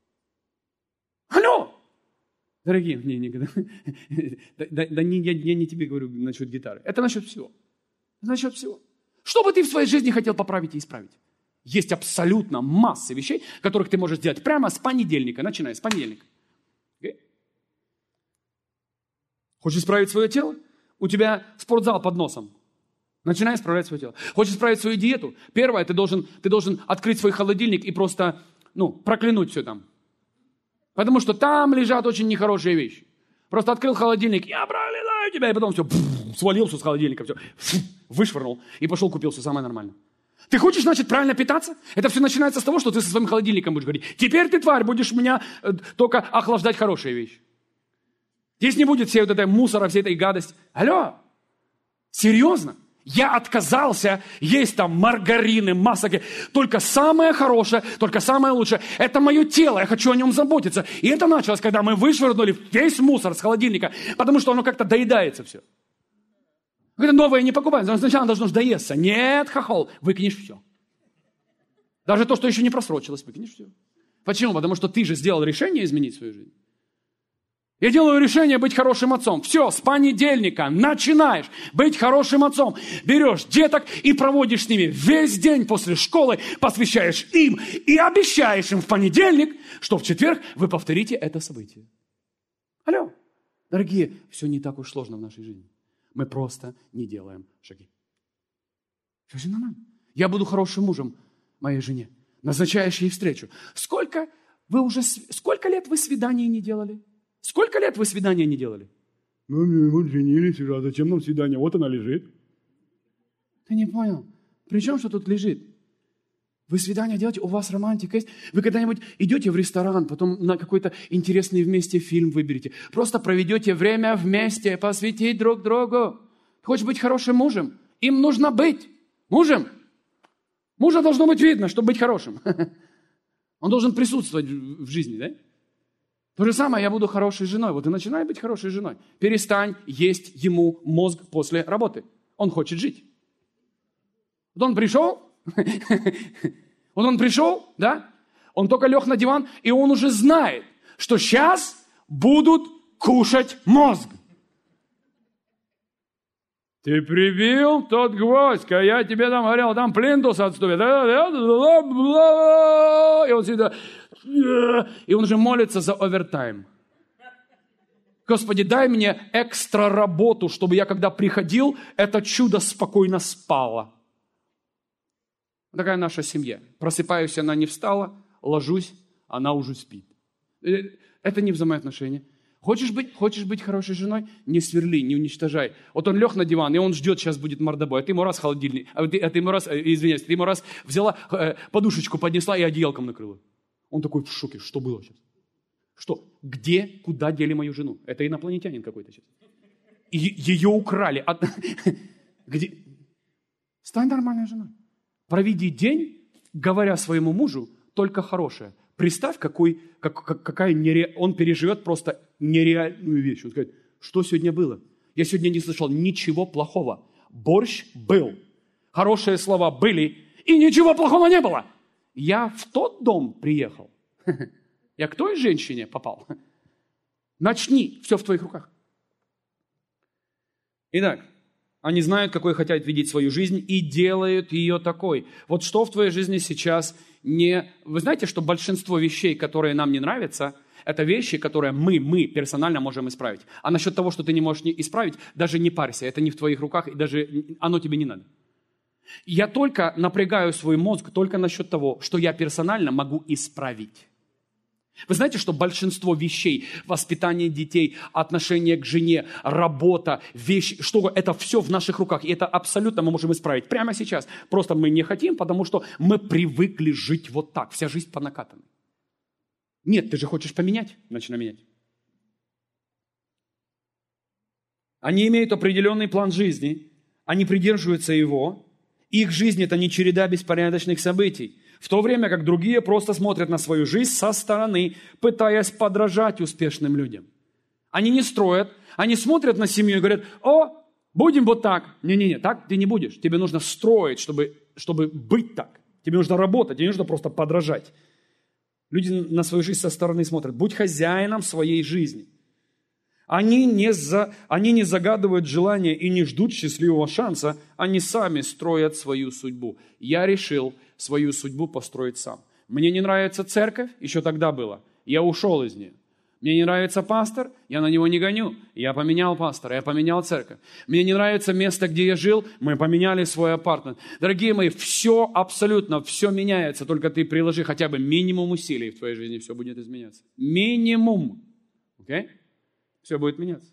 Алло! Дорогие, не, не, да, да, да не, я, я не тебе говорю насчет гитары. Это насчет всего. Это насчет всего. Что бы ты в своей жизни хотел поправить и исправить? Есть абсолютно масса вещей, которых ты можешь сделать прямо с понедельника, начиная с понедельника. Okay? Хочешь исправить свое тело? У тебя спортзал под носом. Начинай исправлять свое тело. Хочешь исправить свою диету? Первое, ты должен, ты должен открыть свой холодильник и просто ну, проклянуть все там. Потому что там лежат очень нехорошие вещи. Просто открыл холодильник, я проклинаю тебя, и потом все, пфф, свалился с холодильника, все, пфф, вышвырнул и пошел купил все самое нормальное. Ты хочешь, значит, правильно питаться? Это все начинается с того, что ты со своим холодильником будешь говорить. Теперь ты, тварь, будешь меня э, только охлаждать хорошие вещи. Здесь не будет всей вот этой мусора, всей этой гадости. Алло, серьезно? Я отказался есть там маргарины, масок. Только самое хорошее, только самое лучшее. Это мое тело, я хочу о нем заботиться. И это началось, когда мы вышвырнули весь мусор с холодильника, потому что оно как-то доедается все. Говорят, новое не покупаем, сначала должно же доесться. Нет, хохол, выкинешь все. Даже то, что еще не просрочилось, выкинешь все. Почему? Потому что ты же сделал решение изменить свою жизнь. Я делаю решение быть хорошим отцом. Все, с понедельника начинаешь быть хорошим отцом. Берешь деток и проводишь с ними весь день после школы, посвящаешь им и обещаешь им в понедельник, что в четверг вы повторите это событие. Алло, дорогие, все не так уж сложно в нашей жизни. Мы просто не делаем шаги. Все же нормально. Я буду хорошим мужем моей жене. Назначаешь ей встречу. Сколько вы уже, сколько лет вы свиданий не делали? Сколько лет вы свидания не делали? Ну, мы женились, а зачем нам свидание? Вот она лежит. Ты не понял. При чем, что тут лежит? Вы свидание делаете, у вас романтика есть. Вы когда-нибудь идете в ресторан, потом на какой-то интересный вместе фильм выберете. Просто проведете время вместе, посвятить друг другу. Ты хочешь быть хорошим мужем? Им нужно быть мужем. Мужа должно быть видно, чтобы быть хорошим. Он должен присутствовать в жизни, да? То же самое, я буду хорошей женой. Вот и начинай быть хорошей женой. Перестань есть ему мозг после работы. Он хочет жить. Вот он пришел, вот он пришел, да, он только лег на диван, и он уже знает, что сейчас будут кушать мозг. Ты прибил тот гвоздь, а я тебе там говорил, там плинтус отступит. И он всегда... И он уже молится за овертайм. Господи, дай мне экстра работу, чтобы я, когда приходил, это чудо спокойно спало. Такая наша семья. Просыпаюсь, она не встала, ложусь, она уже спит. Это не взаимоотношения. Хочешь быть, хочешь быть хорошей женой? Не сверли, не уничтожай. Вот он лег на диван, и он ждет, сейчас будет мордобой. А ты ему раз холодильник, а ты, а ты ему раз, извиняюсь, ты ему раз взяла э, подушечку, поднесла и одеялком накрыла. Он такой в шоке, что было сейчас? Что? Где, куда дели мою жену? Это инопланетянин какой-то сейчас. И ее украли. От... Где? Стань нормальной женой. Проведи день, говоря своему мужу только хорошее. Представь, какой, как, как, какая нере... он переживет просто нереальную вещь. Он скажет, что сегодня было? Я сегодня не слышал ничего плохого. Борщ был. Хорошие слова были. И ничего плохого не было. Я в тот дом приехал. Я к той женщине попал. Начни. Все в твоих руках. Итак, они знают, какой хотят видеть свою жизнь и делают ее такой. Вот что в твоей жизни сейчас не... Вы знаете, что большинство вещей, которые нам не нравятся, это вещи, которые мы, мы персонально можем исправить. А насчет того, что ты не можешь не исправить, даже не парься. Это не в твоих руках, и даже оно тебе не надо. Я только напрягаю свой мозг только насчет того, что я персонально могу исправить. Вы знаете, что большинство вещей, воспитание детей, отношение к жене, работа, вещи, что это все в наших руках. И это абсолютно мы можем исправить прямо сейчас. Просто мы не хотим, потому что мы привыкли жить вот так. Вся жизнь по накатанной. Нет, ты же хочешь поменять? Начинай менять. Они имеют определенный план жизни, они придерживаются его. Их жизнь – это не череда беспорядочных событий. В то время как другие просто смотрят на свою жизнь со стороны, пытаясь подражать успешным людям. Они не строят, они смотрят на семью и говорят, о, будем вот так. Не-не-не, так ты не будешь. Тебе нужно строить, чтобы, чтобы быть так. Тебе нужно работать, тебе нужно просто подражать. Люди на свою жизнь со стороны смотрят. Будь хозяином своей жизни. Они не, за, они не загадывают желания и не ждут счастливого шанса. Они сами строят свою судьбу. Я решил свою судьбу построить сам. Мне не нравится церковь, еще тогда было. Я ушел из нее. Мне не нравится пастор, я на него не гоню. Я поменял пастора, я поменял церковь. Мне не нравится место, где я жил, мы поменяли свой апартмент. Дорогие мои, все, абсолютно все меняется, только ты приложи хотя бы минимум усилий в твоей жизни, все будет изменяться. Минимум. Окей? Okay? Все будет меняться.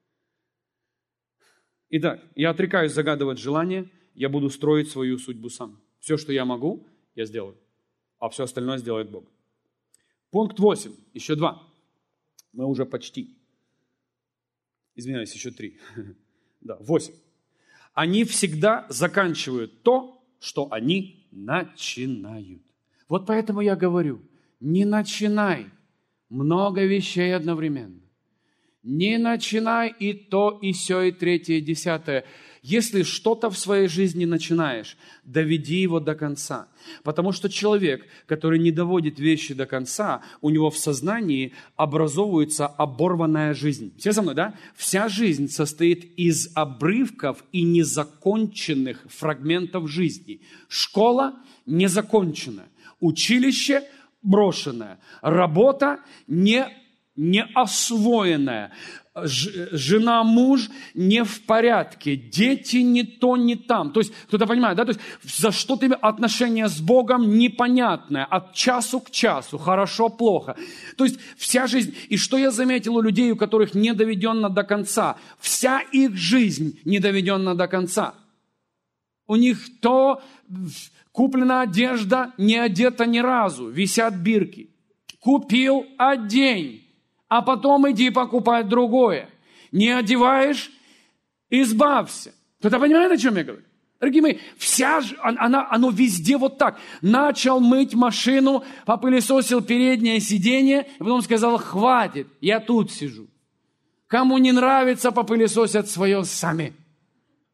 Итак, я отрекаюсь загадывать желания, я буду строить свою судьбу сам. Все, что я могу, я сделаю. А все остальное сделает Бог. Пункт восемь. Еще два. Мы уже почти. Извиняюсь, еще три. Да, восемь. Они всегда заканчивают то, что они начинают. Вот поэтому я говорю, не начинай много вещей одновременно. Не начинай и то, и сё, и третье, и десятое. Если что-то в своей жизни начинаешь, доведи его до конца. Потому что человек, который не доводит вещи до конца, у него в сознании образовывается оборванная жизнь. Все со мной, да? Вся жизнь состоит из обрывков и незаконченных фрагментов жизни. Школа незаконченная, училище брошенное, работа не неосвоенная, жена, муж не в порядке, дети не то, не там. То есть, кто-то понимает, да? То есть, за что ты отношения с Богом непонятное, от часу к часу, хорошо, плохо. То есть, вся жизнь. И что я заметил у людей, у которых не доведено до конца? Вся их жизнь не доведена до конца. У них то куплена одежда, не одета ни разу, висят бирки. Купил, одень. А потом иди покупать другое. Не одеваешь, избавься. Кто-то понимает, о чем я говорю? Дорогие мои, вся, она, оно везде вот так. Начал мыть машину, попылесосил переднее сиденье, и потом сказал, хватит, я тут сижу. Кому не нравится, попылесосят свое сами.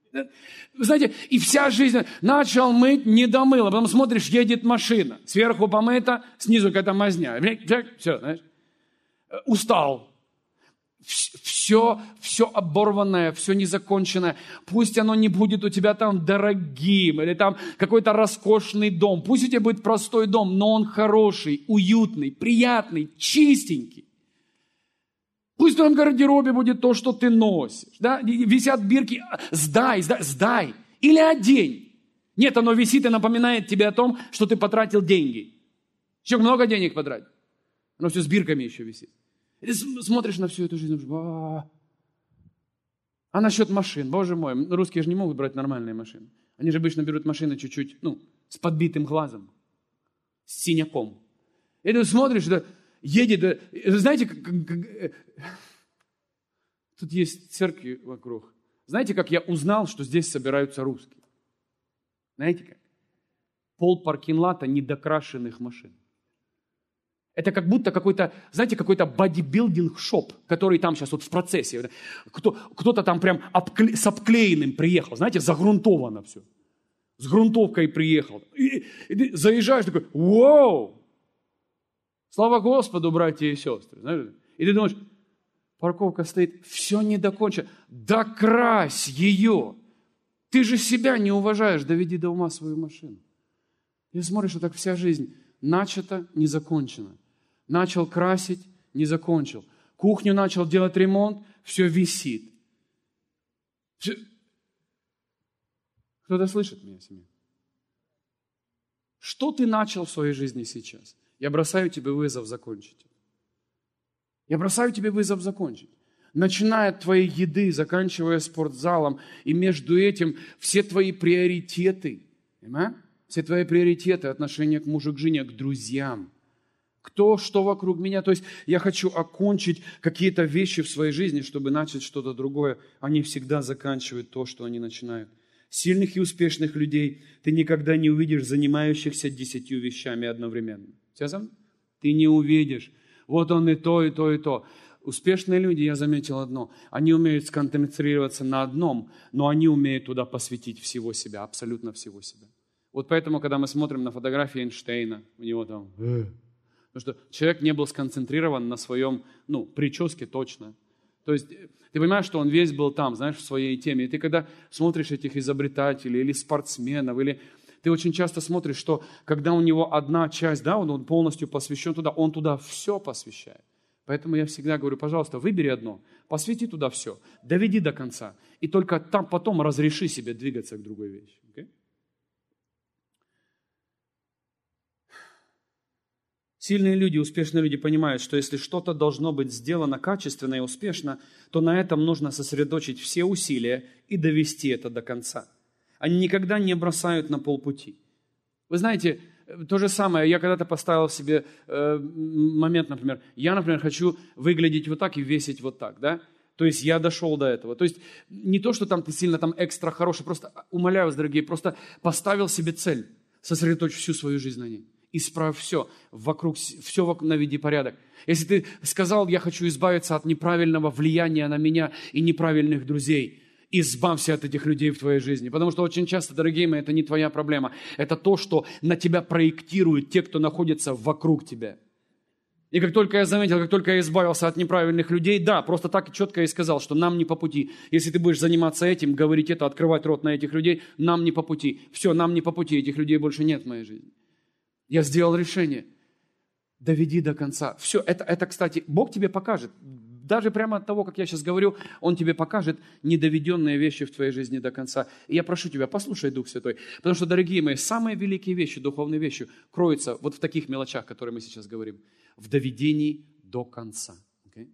Вы знаете, и вся жизнь начал мыть, не домыл, а потом смотришь, едет машина. Сверху помыта, снизу какая-то мазня. Все, знаешь. Устал. Все, все оборванное, все незаконченное. Пусть оно не будет у тебя там дорогим, или там какой-то роскошный дом. Пусть у тебя будет простой дом, но он хороший, уютный, приятный, чистенький. Пусть в твоем гардеробе будет то, что ты носишь. Да? Висят бирки. Сдай, сдай, сдай. Или одень. Нет, оно висит и напоминает тебе о том, что ты потратил деньги. Еще много денег потратил. Оно все с бирками еще висит. И ты смотришь на всю эту жизнь. А, а насчет машин, боже мой, русские же не могут брать нормальные машины. Они же обычно берут машины чуть-чуть, ну, с подбитым глазом, с синяком. И ты смотришь, да, едет, да, знаете, как, как, тут есть церкви вокруг. Знаете, как я узнал, что здесь собираются русские? Знаете как? Пол паркинг-лота недокрашенных машин. Это как будто какой-то, знаете, какой-то бодибилдинг-шоп, который там сейчас вот в процессе. Кто, кто-то там прям обкле, с обклеенным приехал, знаете, загрунтовано все. С грунтовкой приехал. И, и ты заезжаешь такой, вау! Слава Господу, братья и сестры. Знаешь? И ты думаешь, парковка стоит, все не докончено. Докрась ее. Ты же себя не уважаешь, доведи до ума свою машину. И смотришь, что так вся жизнь начата, не закончена. Начал красить, не закончил. Кухню начал делать ремонт, все висит. Все... Кто-то слышит меня, семья? Что ты начал в своей жизни сейчас? Я бросаю тебе вызов закончить. Я бросаю тебе вызов закончить. Начиная от твоей еды, заканчивая спортзалом, и между этим все твои приоритеты, понимаешь? Все твои приоритеты, отношения к мужу, к жене, к друзьям. Кто, что вокруг меня. То есть я хочу окончить какие-то вещи в своей жизни, чтобы начать что-то другое. Они всегда заканчивают то, что они начинают. Сильных и успешных людей ты никогда не увидишь, занимающихся десятью вещами одновременно. Связано? Ты не увидишь. Вот он и то, и то, и то. Успешные люди, я заметил одно, они умеют сконцентрироваться на одном, но они умеют туда посвятить всего себя, абсолютно всего себя. Вот поэтому, когда мы смотрим на фотографии Эйнштейна, у него там... Потому что человек не был сконцентрирован на своем, ну, прическе точно. То есть ты понимаешь, что он весь был там, знаешь, в своей теме. И ты когда смотришь этих изобретателей или спортсменов, или ты очень часто смотришь, что когда у него одна часть, да, он, он полностью посвящен туда, он туда все посвящает. Поэтому я всегда говорю, пожалуйста, выбери одно, посвяти туда все, доведи до конца. И только там потом разреши себе двигаться к другой вещи. Okay? Сильные люди, успешные люди понимают, что если что-то должно быть сделано качественно и успешно, то на этом нужно сосредоточить все усилия и довести это до конца. Они никогда не бросают на полпути. Вы знаете, то же самое, я когда-то поставил себе э, момент, например, я, например, хочу выглядеть вот так и весить вот так, да? То есть я дошел до этого. То есть не то, что там ты сильно там экстра хороший, просто умоляю вас, дорогие, просто поставил себе цель, сосредоточь всю свою жизнь на ней. Исправь все, вокруг, все вокруг, наведи порядок. Если ты сказал, я хочу избавиться от неправильного влияния на меня и неправильных друзей, избавься от этих людей в твоей жизни. Потому что очень часто, дорогие мои, это не твоя проблема. Это то, что на тебя проектируют те, кто находится вокруг тебя. И как только я заметил, как только я избавился от неправильных людей, да, просто так четко и сказал, что нам не по пути. Если ты будешь заниматься этим, говорить это, открывать рот на этих людей, нам не по пути. Все, нам не по пути, этих людей больше нет в моей жизни. Я сделал решение. Доведи до конца. Все, это, это, кстати, Бог тебе покажет. Даже прямо от того, как я сейчас говорю, Он тебе покажет недоведенные вещи в твоей жизни до конца. И я прошу тебя, послушай, Дух Святой. Потому что, дорогие мои, самые великие вещи, духовные вещи, кроются вот в таких мелочах, которые мы сейчас говорим. В доведении до конца. Okay?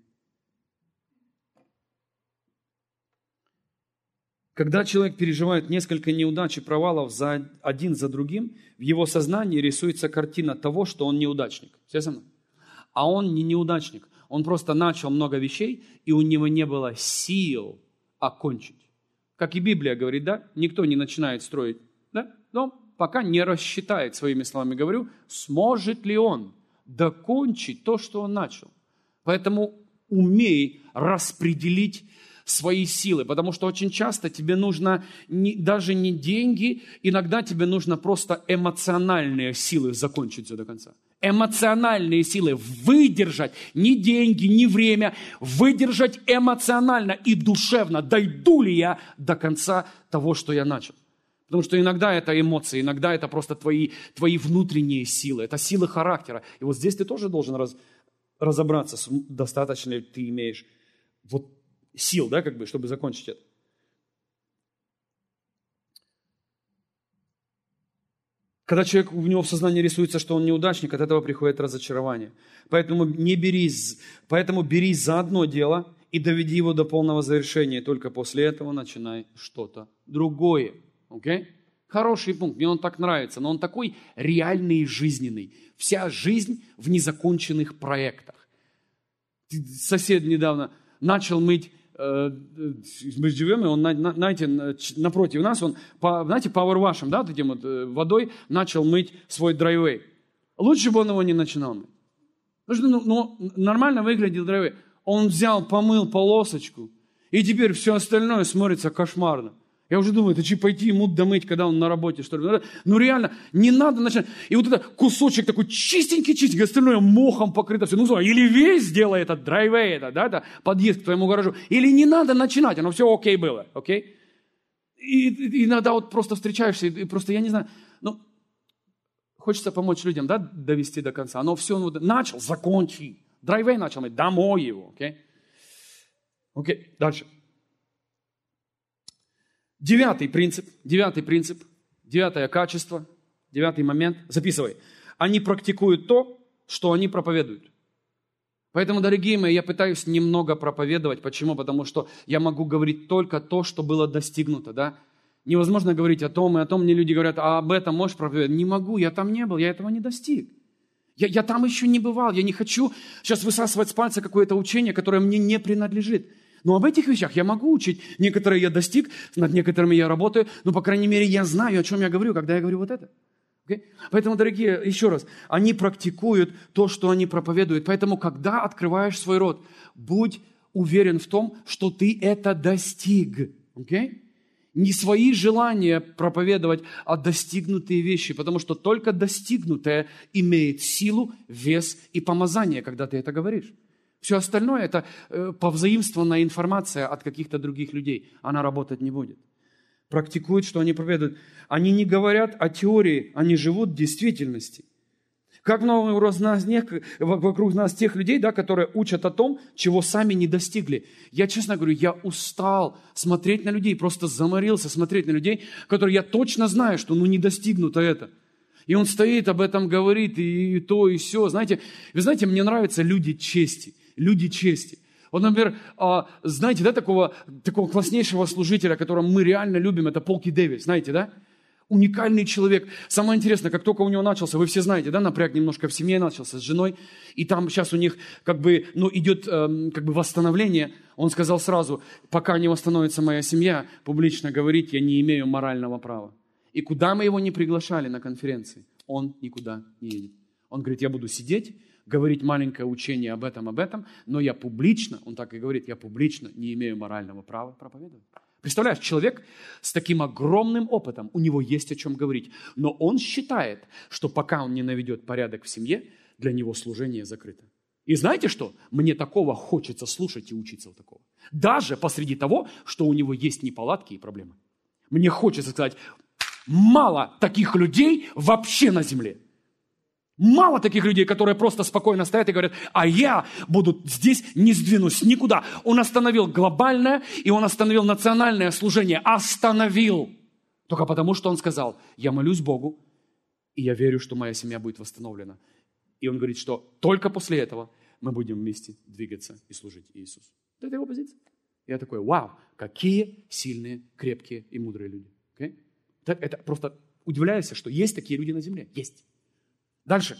Когда человек переживает несколько неудач и провалов за один за другим, в его сознании рисуется картина того, что он неудачник. Все со мной? А он не неудачник. Он просто начал много вещей, и у него не было сил окончить. Как и Библия говорит, да? Никто не начинает строить, да? Но пока не рассчитает, своими словами говорю, сможет ли он докончить то, что он начал. Поэтому умей распределить свои силы, потому что очень часто тебе нужно не, даже не деньги, иногда тебе нужно просто эмоциональные силы закончить все до конца. Эмоциональные силы выдержать, не деньги, не время, выдержать эмоционально и душевно, дойду ли я до конца того, что я начал. Потому что иногда это эмоции, иногда это просто твои, твои внутренние силы, это силы характера. И вот здесь ты тоже должен раз, разобраться, достаточно ли ты имеешь вот сил, да, как бы, чтобы закончить это. Когда человек, у него в сознании рисуется, что он неудачник, от этого приходит разочарование. Поэтому не берись, поэтому берись за одно дело и доведи его до полного завершения. И только после этого начинай что-то другое. Okay? Хороший пункт, мне он так нравится, но он такой реальный и жизненный. Вся жизнь в незаконченных проектах. Сосед недавно начал мыть, э, мы живем, и он, знаете, напротив нас, он, знаете, пауэрвашем, да, этим вот водой начал мыть свой драйвей. Лучше бы он его не начинал мыть. Потому что ну, ну, нормально выглядел драйвей. Он взял, помыл полосочку, и теперь все остальное смотрится кошмарно. Я уже думаю, это че пойти ему домыть, когда он на работе, что ли? Ну реально, не надо начинать. И вот этот кусочек такой чистенький-чистенький, остальное мохом покрыто все. Ну, или весь сделай этот драйвей, это, да, это подъезд к твоему гаражу. Или не надо начинать, оно все окей было, окей? И, и иногда вот просто встречаешься, и просто, я не знаю, ну, хочется помочь людям, да, довести до конца. Оно все, ну, начал, закончи. Драйвей начал, домой его, окей? Окей, дальше. Девятый принцип, девятый принцип, девятое качество, девятый момент. Записывай. Они практикуют то, что они проповедуют. Поэтому, дорогие мои, я пытаюсь немного проповедовать. Почему? Потому что я могу говорить только то, что было достигнуто, да? Невозможно говорить о том и о том. Мне люди говорят, а об этом можешь проповедовать? Не могу, я там не был, я этого не достиг. Я, я там еще не бывал, я не хочу сейчас высасывать с пальца какое-то учение, которое мне не принадлежит. Но об этих вещах я могу учить. Некоторые я достиг, над некоторыми я работаю, но, по крайней мере, я знаю, о чем я говорю, когда я говорю вот это. Okay? Поэтому, дорогие, еще раз, они практикуют то, что они проповедуют. Поэтому, когда открываешь свой рот, будь уверен в том, что ты это достиг. Okay? Не свои желания проповедовать, а достигнутые вещи, потому что только достигнутое имеет силу, вес и помазание, когда ты это говоришь. Все остальное – это э, повзаимствованная информация от каких-то других людей. Она работать не будет. Практикуют, что они проповедуют. Они не говорят о теории, они живут в действительности. Как много вокруг нас тех людей, да, которые учат о том, чего сами не достигли. Я, честно говорю, я устал смотреть на людей, просто заморился смотреть на людей, которые я точно знаю, что ну не достигнуто это. И он стоит, об этом говорит, и, и то, и все. Знаете, вы знаете, мне нравятся люди чести. Люди чести. Вот, например, знаете, да, такого, такого класснейшего служителя, которого мы реально любим, это Полки Дэвис, знаете, да? Уникальный человек. Самое интересное, как только у него начался, вы все знаете, да, напряг немножко в семье начался с женой, и там сейчас у них как бы, ну, идет э, как бы восстановление. Он сказал сразу, пока не восстановится моя семья, публично говорить я не имею морального права. И куда мы его не приглашали на конференции, он никуда не едет. Он говорит, я буду сидеть, говорить маленькое учение об этом, об этом, но я публично, он так и говорит, я публично не имею морального права проповедовать. Представляешь, человек с таким огромным опытом, у него есть о чем говорить, но он считает, что пока он не наведет порядок в семье, для него служение закрыто. И знаете что? Мне такого хочется слушать и учиться вот такого. Даже посреди того, что у него есть неполадки и проблемы. Мне хочется сказать, мало таких людей вообще на земле. Мало таких людей, которые просто спокойно стоят и говорят, а я буду здесь, не сдвинусь никуда. Он остановил глобальное, и он остановил национальное служение. Остановил. Только потому, что он сказал, я молюсь Богу, и я верю, что моя семья будет восстановлена. И он говорит, что только после этого мы будем вместе двигаться и служить Иисусу. Это его позиция. Я такой, вау, какие сильные, крепкие и мудрые люди. Okay? Это просто удивляюсь, что есть такие люди на земле. Есть. Дальше.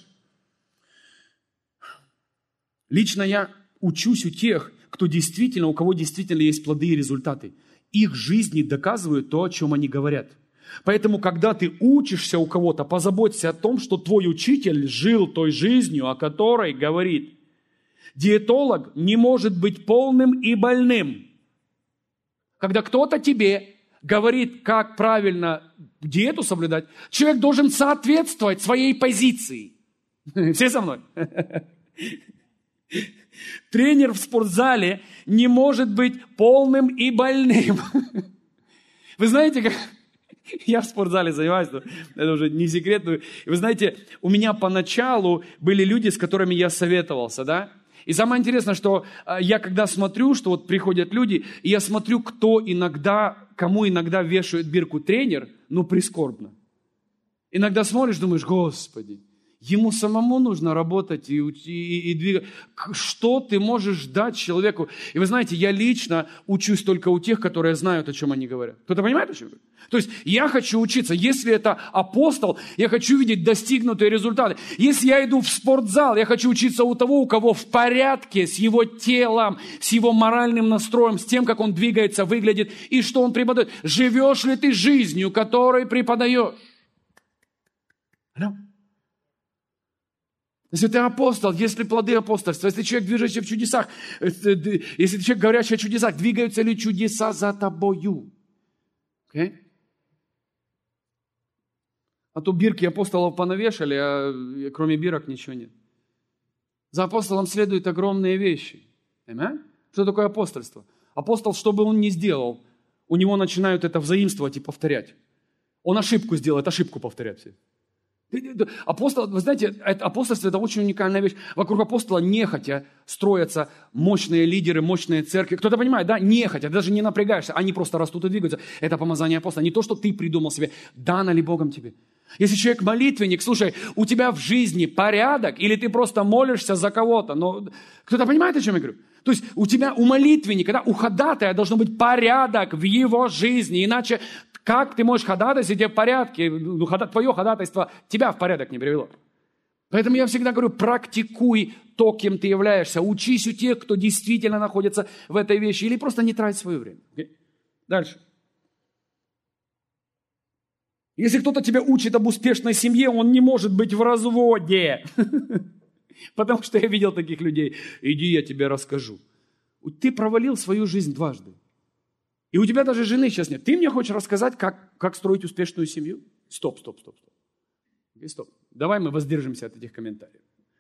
Лично я учусь у тех, кто действительно, у кого действительно есть плоды и результаты. Их жизни доказывают то, о чем они говорят. Поэтому, когда ты учишься у кого-то, позаботься о том, что твой учитель жил той жизнью, о которой говорит. Диетолог не может быть полным и больным. Когда кто-то тебе говорит, как правильно диету соблюдать, человек должен соответствовать своей позиции. Все со мной? Тренер в спортзале не может быть полным и больным. Вы знаете, как... Я в спортзале занимаюсь, это уже не секрет. Вы знаете, у меня поначалу были люди, с которыми я советовался, да? И самое интересное, что я когда смотрю, что вот приходят люди, и я смотрю, кто иногда, кому иногда вешают бирку тренер, ну, прискорбно. Иногда смотришь, думаешь, Господи, ему самому нужно работать и, и, и двигать. Что ты можешь дать человеку? И вы знаете, я лично учусь только у тех, которые знают, о чем они говорят. Кто-то понимает, о чем я говорю? То есть я хочу учиться. Если это апостол, я хочу видеть достигнутые результаты. Если я иду в спортзал, я хочу учиться у того, у кого в порядке с его телом, с его моральным настроем, с тем, как он двигается, выглядит и что он преподает. Живешь ли ты жизнью, которой преподаешь? Алло? Если ты апостол, если плоды апостольства, если человек, движущийся в чудесах, если человек, говорящий о чудесах, двигаются ли чудеса за тобою? Okay? А то бирки апостолов понавешали, а кроме бирок ничего нет. За апостолом следуют огромные вещи. Amen? Что такое апостольство? Апостол, что бы он ни сделал, у него начинают это взаимствовать и повторять. Он ошибку сделает, ошибку повторять все. Апостол, вы знаете, апостольство – это очень уникальная вещь. Вокруг апостола нехотя строятся мощные лидеры, мощные церкви. Кто-то понимает, да? Нехотя, даже не напрягаешься. Они просто растут и двигаются. Это помазание апостола. Не то, что ты придумал себе, дано ли Богом тебе. Если человек молитвенник, слушай, у тебя в жизни порядок, или ты просто молишься за кого-то. Но кто-то понимает, о чем я говорю? То есть у тебя, у молитвенника, да, у ходатая должен быть порядок в его жизни. Иначе как ты можешь ходатайствовать, если в порядке, ну, твое ходатайство тебя в порядок не привело? Поэтому я всегда говорю, практикуй то, кем ты являешься. Учись у тех, кто действительно находится в этой вещи. Или просто не трать свое время. Okay? Дальше. Если кто-то тебя учит об успешной семье, он не может быть в разводе. Потому что я видел таких людей. Иди, я тебе расскажу. Ты провалил свою жизнь дважды. И у тебя даже жены сейчас нет. Ты мне хочешь рассказать, как, как строить успешную семью? Стоп, стоп, стоп, стоп. Okay, стоп. Давай мы воздержимся от этих комментариев.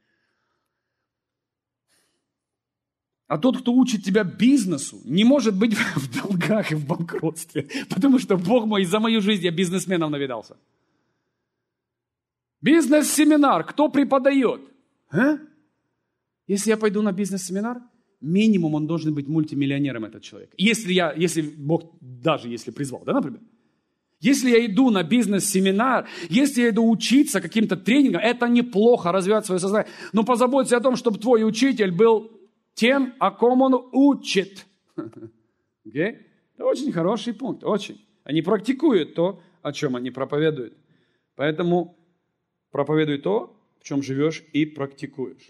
А тот, кто учит тебя бизнесу, не может быть в долгах и в банкротстве. Потому что, Бог мой, за мою жизнь я бизнесменом навидался. Бизнес-семинар. Кто преподает? А? Если я пойду на бизнес-семинар, минимум он должен быть мультимиллионером, этот человек. Если я, если Бог, даже если призвал, да, например. Если я иду на бизнес-семинар, если я иду учиться каким-то тренингам, это неплохо развивать свое сознание. Но позаботься о том, чтобы твой учитель был тем, о ком он учит. Okay? Это очень хороший пункт, очень. Они практикуют то, о чем они проповедуют. Поэтому проповедуй то, в чем живешь и практикуешь.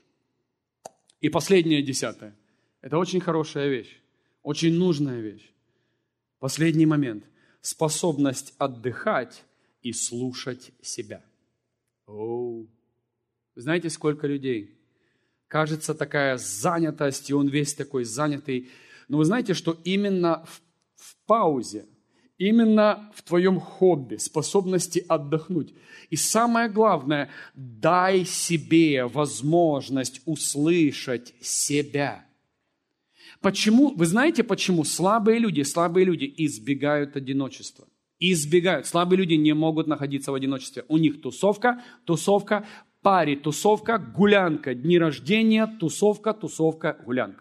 И последнее, десятое. Это очень хорошая вещь, очень нужная вещь. Последний момент. Способность отдыхать и слушать себя. Оу. Вы знаете, сколько людей? Кажется, такая занятость, и он весь такой занятый. Но вы знаете, что именно в, в паузе, именно в твоем хобби, способности отдохнуть. И самое главное, дай себе возможность услышать себя. Почему? Вы знаете, почему слабые люди, слабые люди избегают одиночества? Избегают. Слабые люди не могут находиться в одиночестве. У них тусовка, тусовка, паре тусовка, гулянка, дни рождения, тусовка, тусовка, гулянка.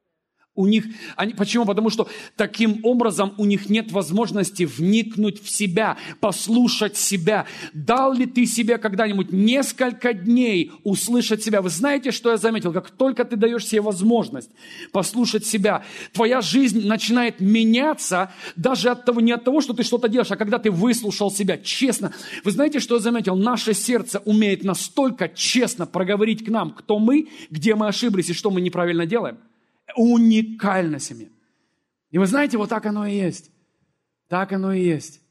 У них, они, почему? Потому что таким образом у них нет возможности вникнуть в себя, послушать себя. Дал ли ты себе когда-нибудь несколько дней услышать себя? Вы знаете, что я заметил? Как только ты даешь себе возможность послушать себя, твоя жизнь начинает меняться даже от того, не от того, что ты что-то делаешь, а когда ты выслушал себя честно. Вы знаете, что я заметил? Наше сердце умеет настолько честно проговорить к нам, кто мы, где мы ошиблись и что мы неправильно делаем. Уникально семья. И вы знаете, вот так оно и есть. Так оно и есть.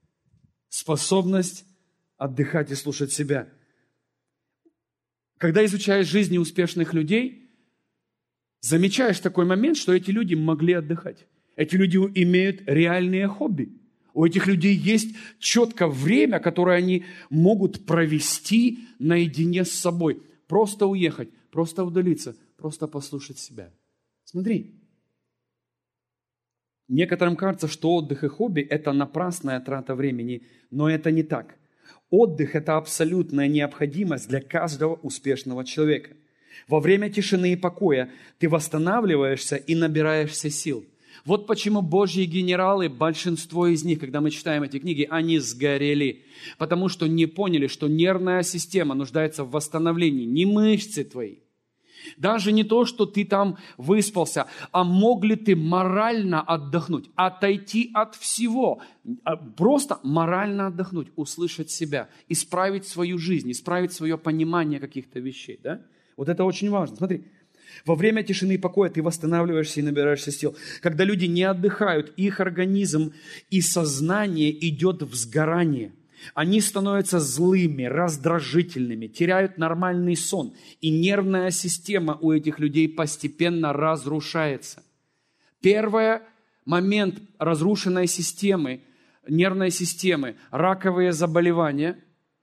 Способность отдыхать и слушать себя. Когда изучаешь жизни успешных людей, замечаешь такой момент, что эти люди могли отдыхать. Эти люди имеют реальные хобби. У этих людей есть четко время, которое они могут провести наедине с собой. Просто уехать, просто удалиться, просто послушать себя. Смотри. Некоторым кажется, что отдых и хобби – это напрасная трата времени, но это не так. Отдых – это абсолютная необходимость для каждого успешного человека. Во время тишины и покоя ты восстанавливаешься и набираешься сил. Вот почему Божьи генералы, большинство из них, когда мы читаем эти книги, они сгорели, потому что не поняли, что нервная система нуждается в восстановлении, не мышцы твои. Даже не то, что ты там выспался, а мог ли ты морально отдохнуть, отойти от всего, просто морально отдохнуть, услышать себя, исправить свою жизнь, исправить свое понимание каких-то вещей. Да? Вот это очень важно. Смотри, во время тишины и покоя ты восстанавливаешься и набираешься сил. Когда люди не отдыхают, их организм и сознание идет в сгорание. Они становятся злыми, раздражительными, теряют нормальный сон. И нервная система у этих людей постепенно разрушается. Первый момент разрушенной системы, нервной системы, раковые заболевания,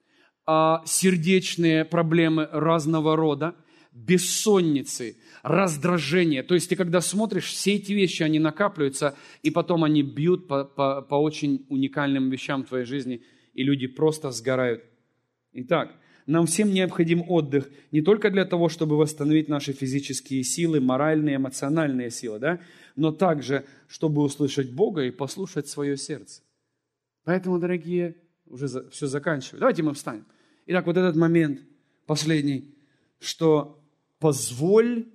сердечные проблемы разного рода, бессонницы, раздражение. То есть ты когда смотришь, все эти вещи, они накапливаются, и потом они бьют по, по, по очень уникальным вещам в твоей жизни, и люди просто сгорают. Итак, нам всем необходим отдых не только для того, чтобы восстановить наши физические силы, моральные, эмоциональные силы, да, но также, чтобы услышать Бога и послушать свое сердце. Поэтому, дорогие, уже за, все заканчиваю. Давайте мы встанем. Итак, вот этот момент последний, что позволь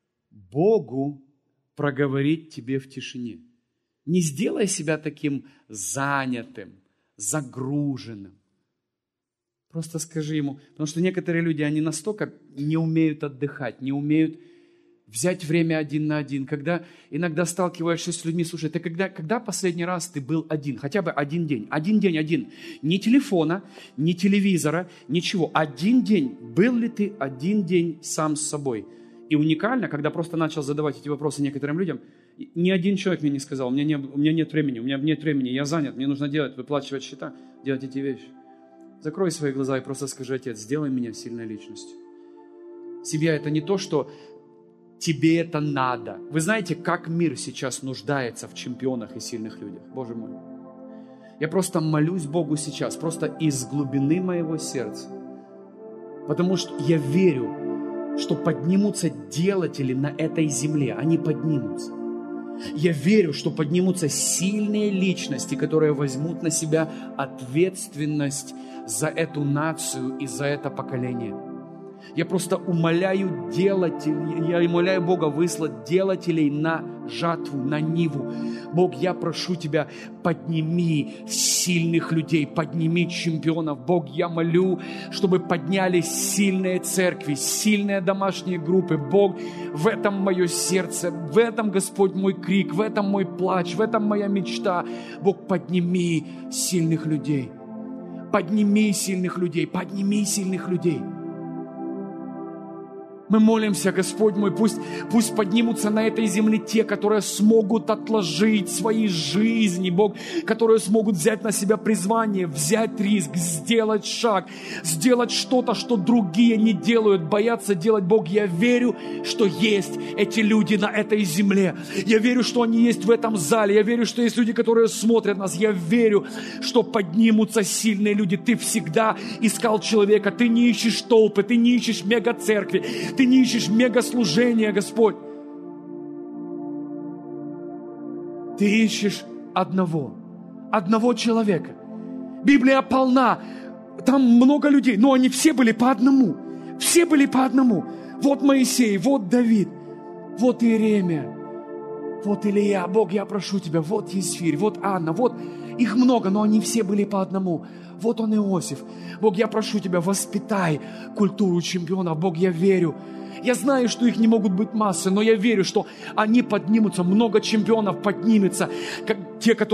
Богу проговорить тебе в тишине. Не сделай себя таким занятым, загруженным. Просто скажи ему, потому что некоторые люди, они настолько не умеют отдыхать, не умеют взять время один на один. Когда иногда сталкиваешься с людьми, слушай, ты когда, когда последний раз ты был один? Хотя бы один день. Один день, один. Ни телефона, ни телевизора, ничего. Один день. Был ли ты один день сам с собой? И уникально, когда просто начал задавать эти вопросы некоторым людям, ни один человек мне не сказал, у меня, не, у меня нет времени, у меня нет времени, я занят, мне нужно делать, выплачивать счета, делать эти вещи. Закрой свои глаза и просто скажи: Отец, сделай меня сильной личностью. Семья – это не то, что тебе это надо. Вы знаете, как мир сейчас нуждается в чемпионах и сильных людях? Боже мой. Я просто молюсь Богу сейчас, просто из глубины моего сердца. Потому что я верю, что поднимутся делатели на этой земле. Они поднимутся. Я верю, что поднимутся сильные личности, которые возьмут на себя ответственность за эту нацию и за это поколение. Я просто умоляю делателей, я умоляю Бога выслать делателей на жатву, на ниву. Бог, я прошу Тебя, подними сильных людей, подними чемпионов. Бог, я молю, чтобы поднялись сильные церкви, сильные домашние группы. Бог, в этом мое сердце, в этом, Господь, мой крик, в этом мой плач, в этом моя мечта. Бог, подними сильных людей. Подними сильных людей, подними сильных людей. Мы молимся, Господь мой, пусть, пусть поднимутся на этой земле те, которые смогут отложить свои жизни, Бог, которые смогут взять на себя призвание, взять риск, сделать шаг, сделать что-то, что другие не делают, боятся делать. Бог, я верю, что есть эти люди на этой земле. Я верю, что они есть в этом зале. Я верю, что есть люди, которые смотрят нас. Я верю, что поднимутся сильные люди. Ты всегда искал человека. Ты не ищешь толпы, ты не ищешь мега-церкви. Ты не ищешь мегаслужения, Господь. Ты ищешь одного. Одного человека. Библия полна. Там много людей, но они все были по одному. Все были по одному. Вот Моисей, вот Давид, вот Иеремия, вот Илия. Бог, я прошу Тебя, вот Есфирь, вот Анна, вот их много, но они все были по одному. Вот он Иосиф. Бог, я прошу Тебя, воспитай культуру чемпионов. Бог, я верю. Я знаю, что их не могут быть массы, но я верю, что они поднимутся, много чемпионов поднимется, как те, которые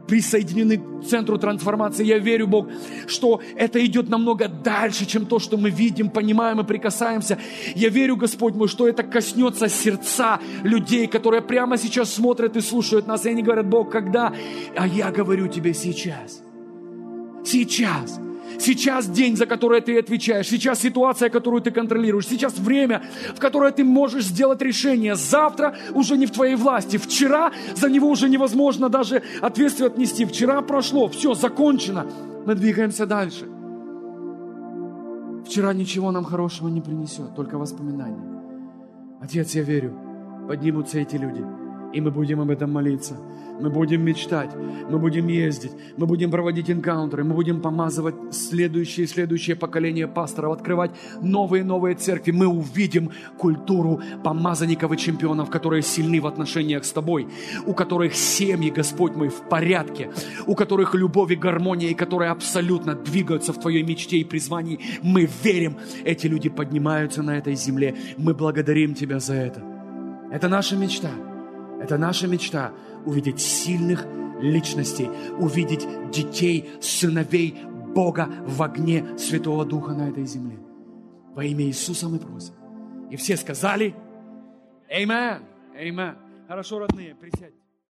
присоединены к центру трансформации. Я верю, Бог, что это идет намного дальше, чем то, что мы видим, понимаем и прикасаемся. Я верю, Господь мой, что это коснется сердца людей, которые прямо сейчас смотрят и слушают нас. И они говорят: Бог, когда? А я говорю тебе: сейчас. Сейчас. Сейчас день, за который ты отвечаешь. Сейчас ситуация, которую ты контролируешь. Сейчас время, в которое ты можешь сделать решение. Завтра уже не в твоей власти. Вчера за него уже невозможно даже ответственность отнести. Вчера прошло, все, закончено. Мы двигаемся дальше. Вчера ничего нам хорошего не принесет, только воспоминания. Отец, я верю, поднимутся эти люди, и мы будем об этом молиться. Мы будем мечтать, мы будем ездить, мы будем проводить энкаунтеры, мы будем помазывать следующее и следующее поколение пасторов, открывать новые и новые церкви. Мы увидим культуру помазанников и чемпионов, которые сильны в отношениях с Тобой, у которых семьи, Господь мой, в порядке, у которых любовь и гармония, и которые абсолютно двигаются в Твоей мечте и призвании. Мы верим, эти люди поднимаются на этой земле. Мы благодарим Тебя за это. Это наша мечта. Это наша мечта — увидеть сильных личностей, увидеть детей, сыновей Бога в огне Святого Духа на этой земле. Во имя Иисуса мы просим. И все сказали: Аминь. Аминь. Хорошо, родные, присядьте.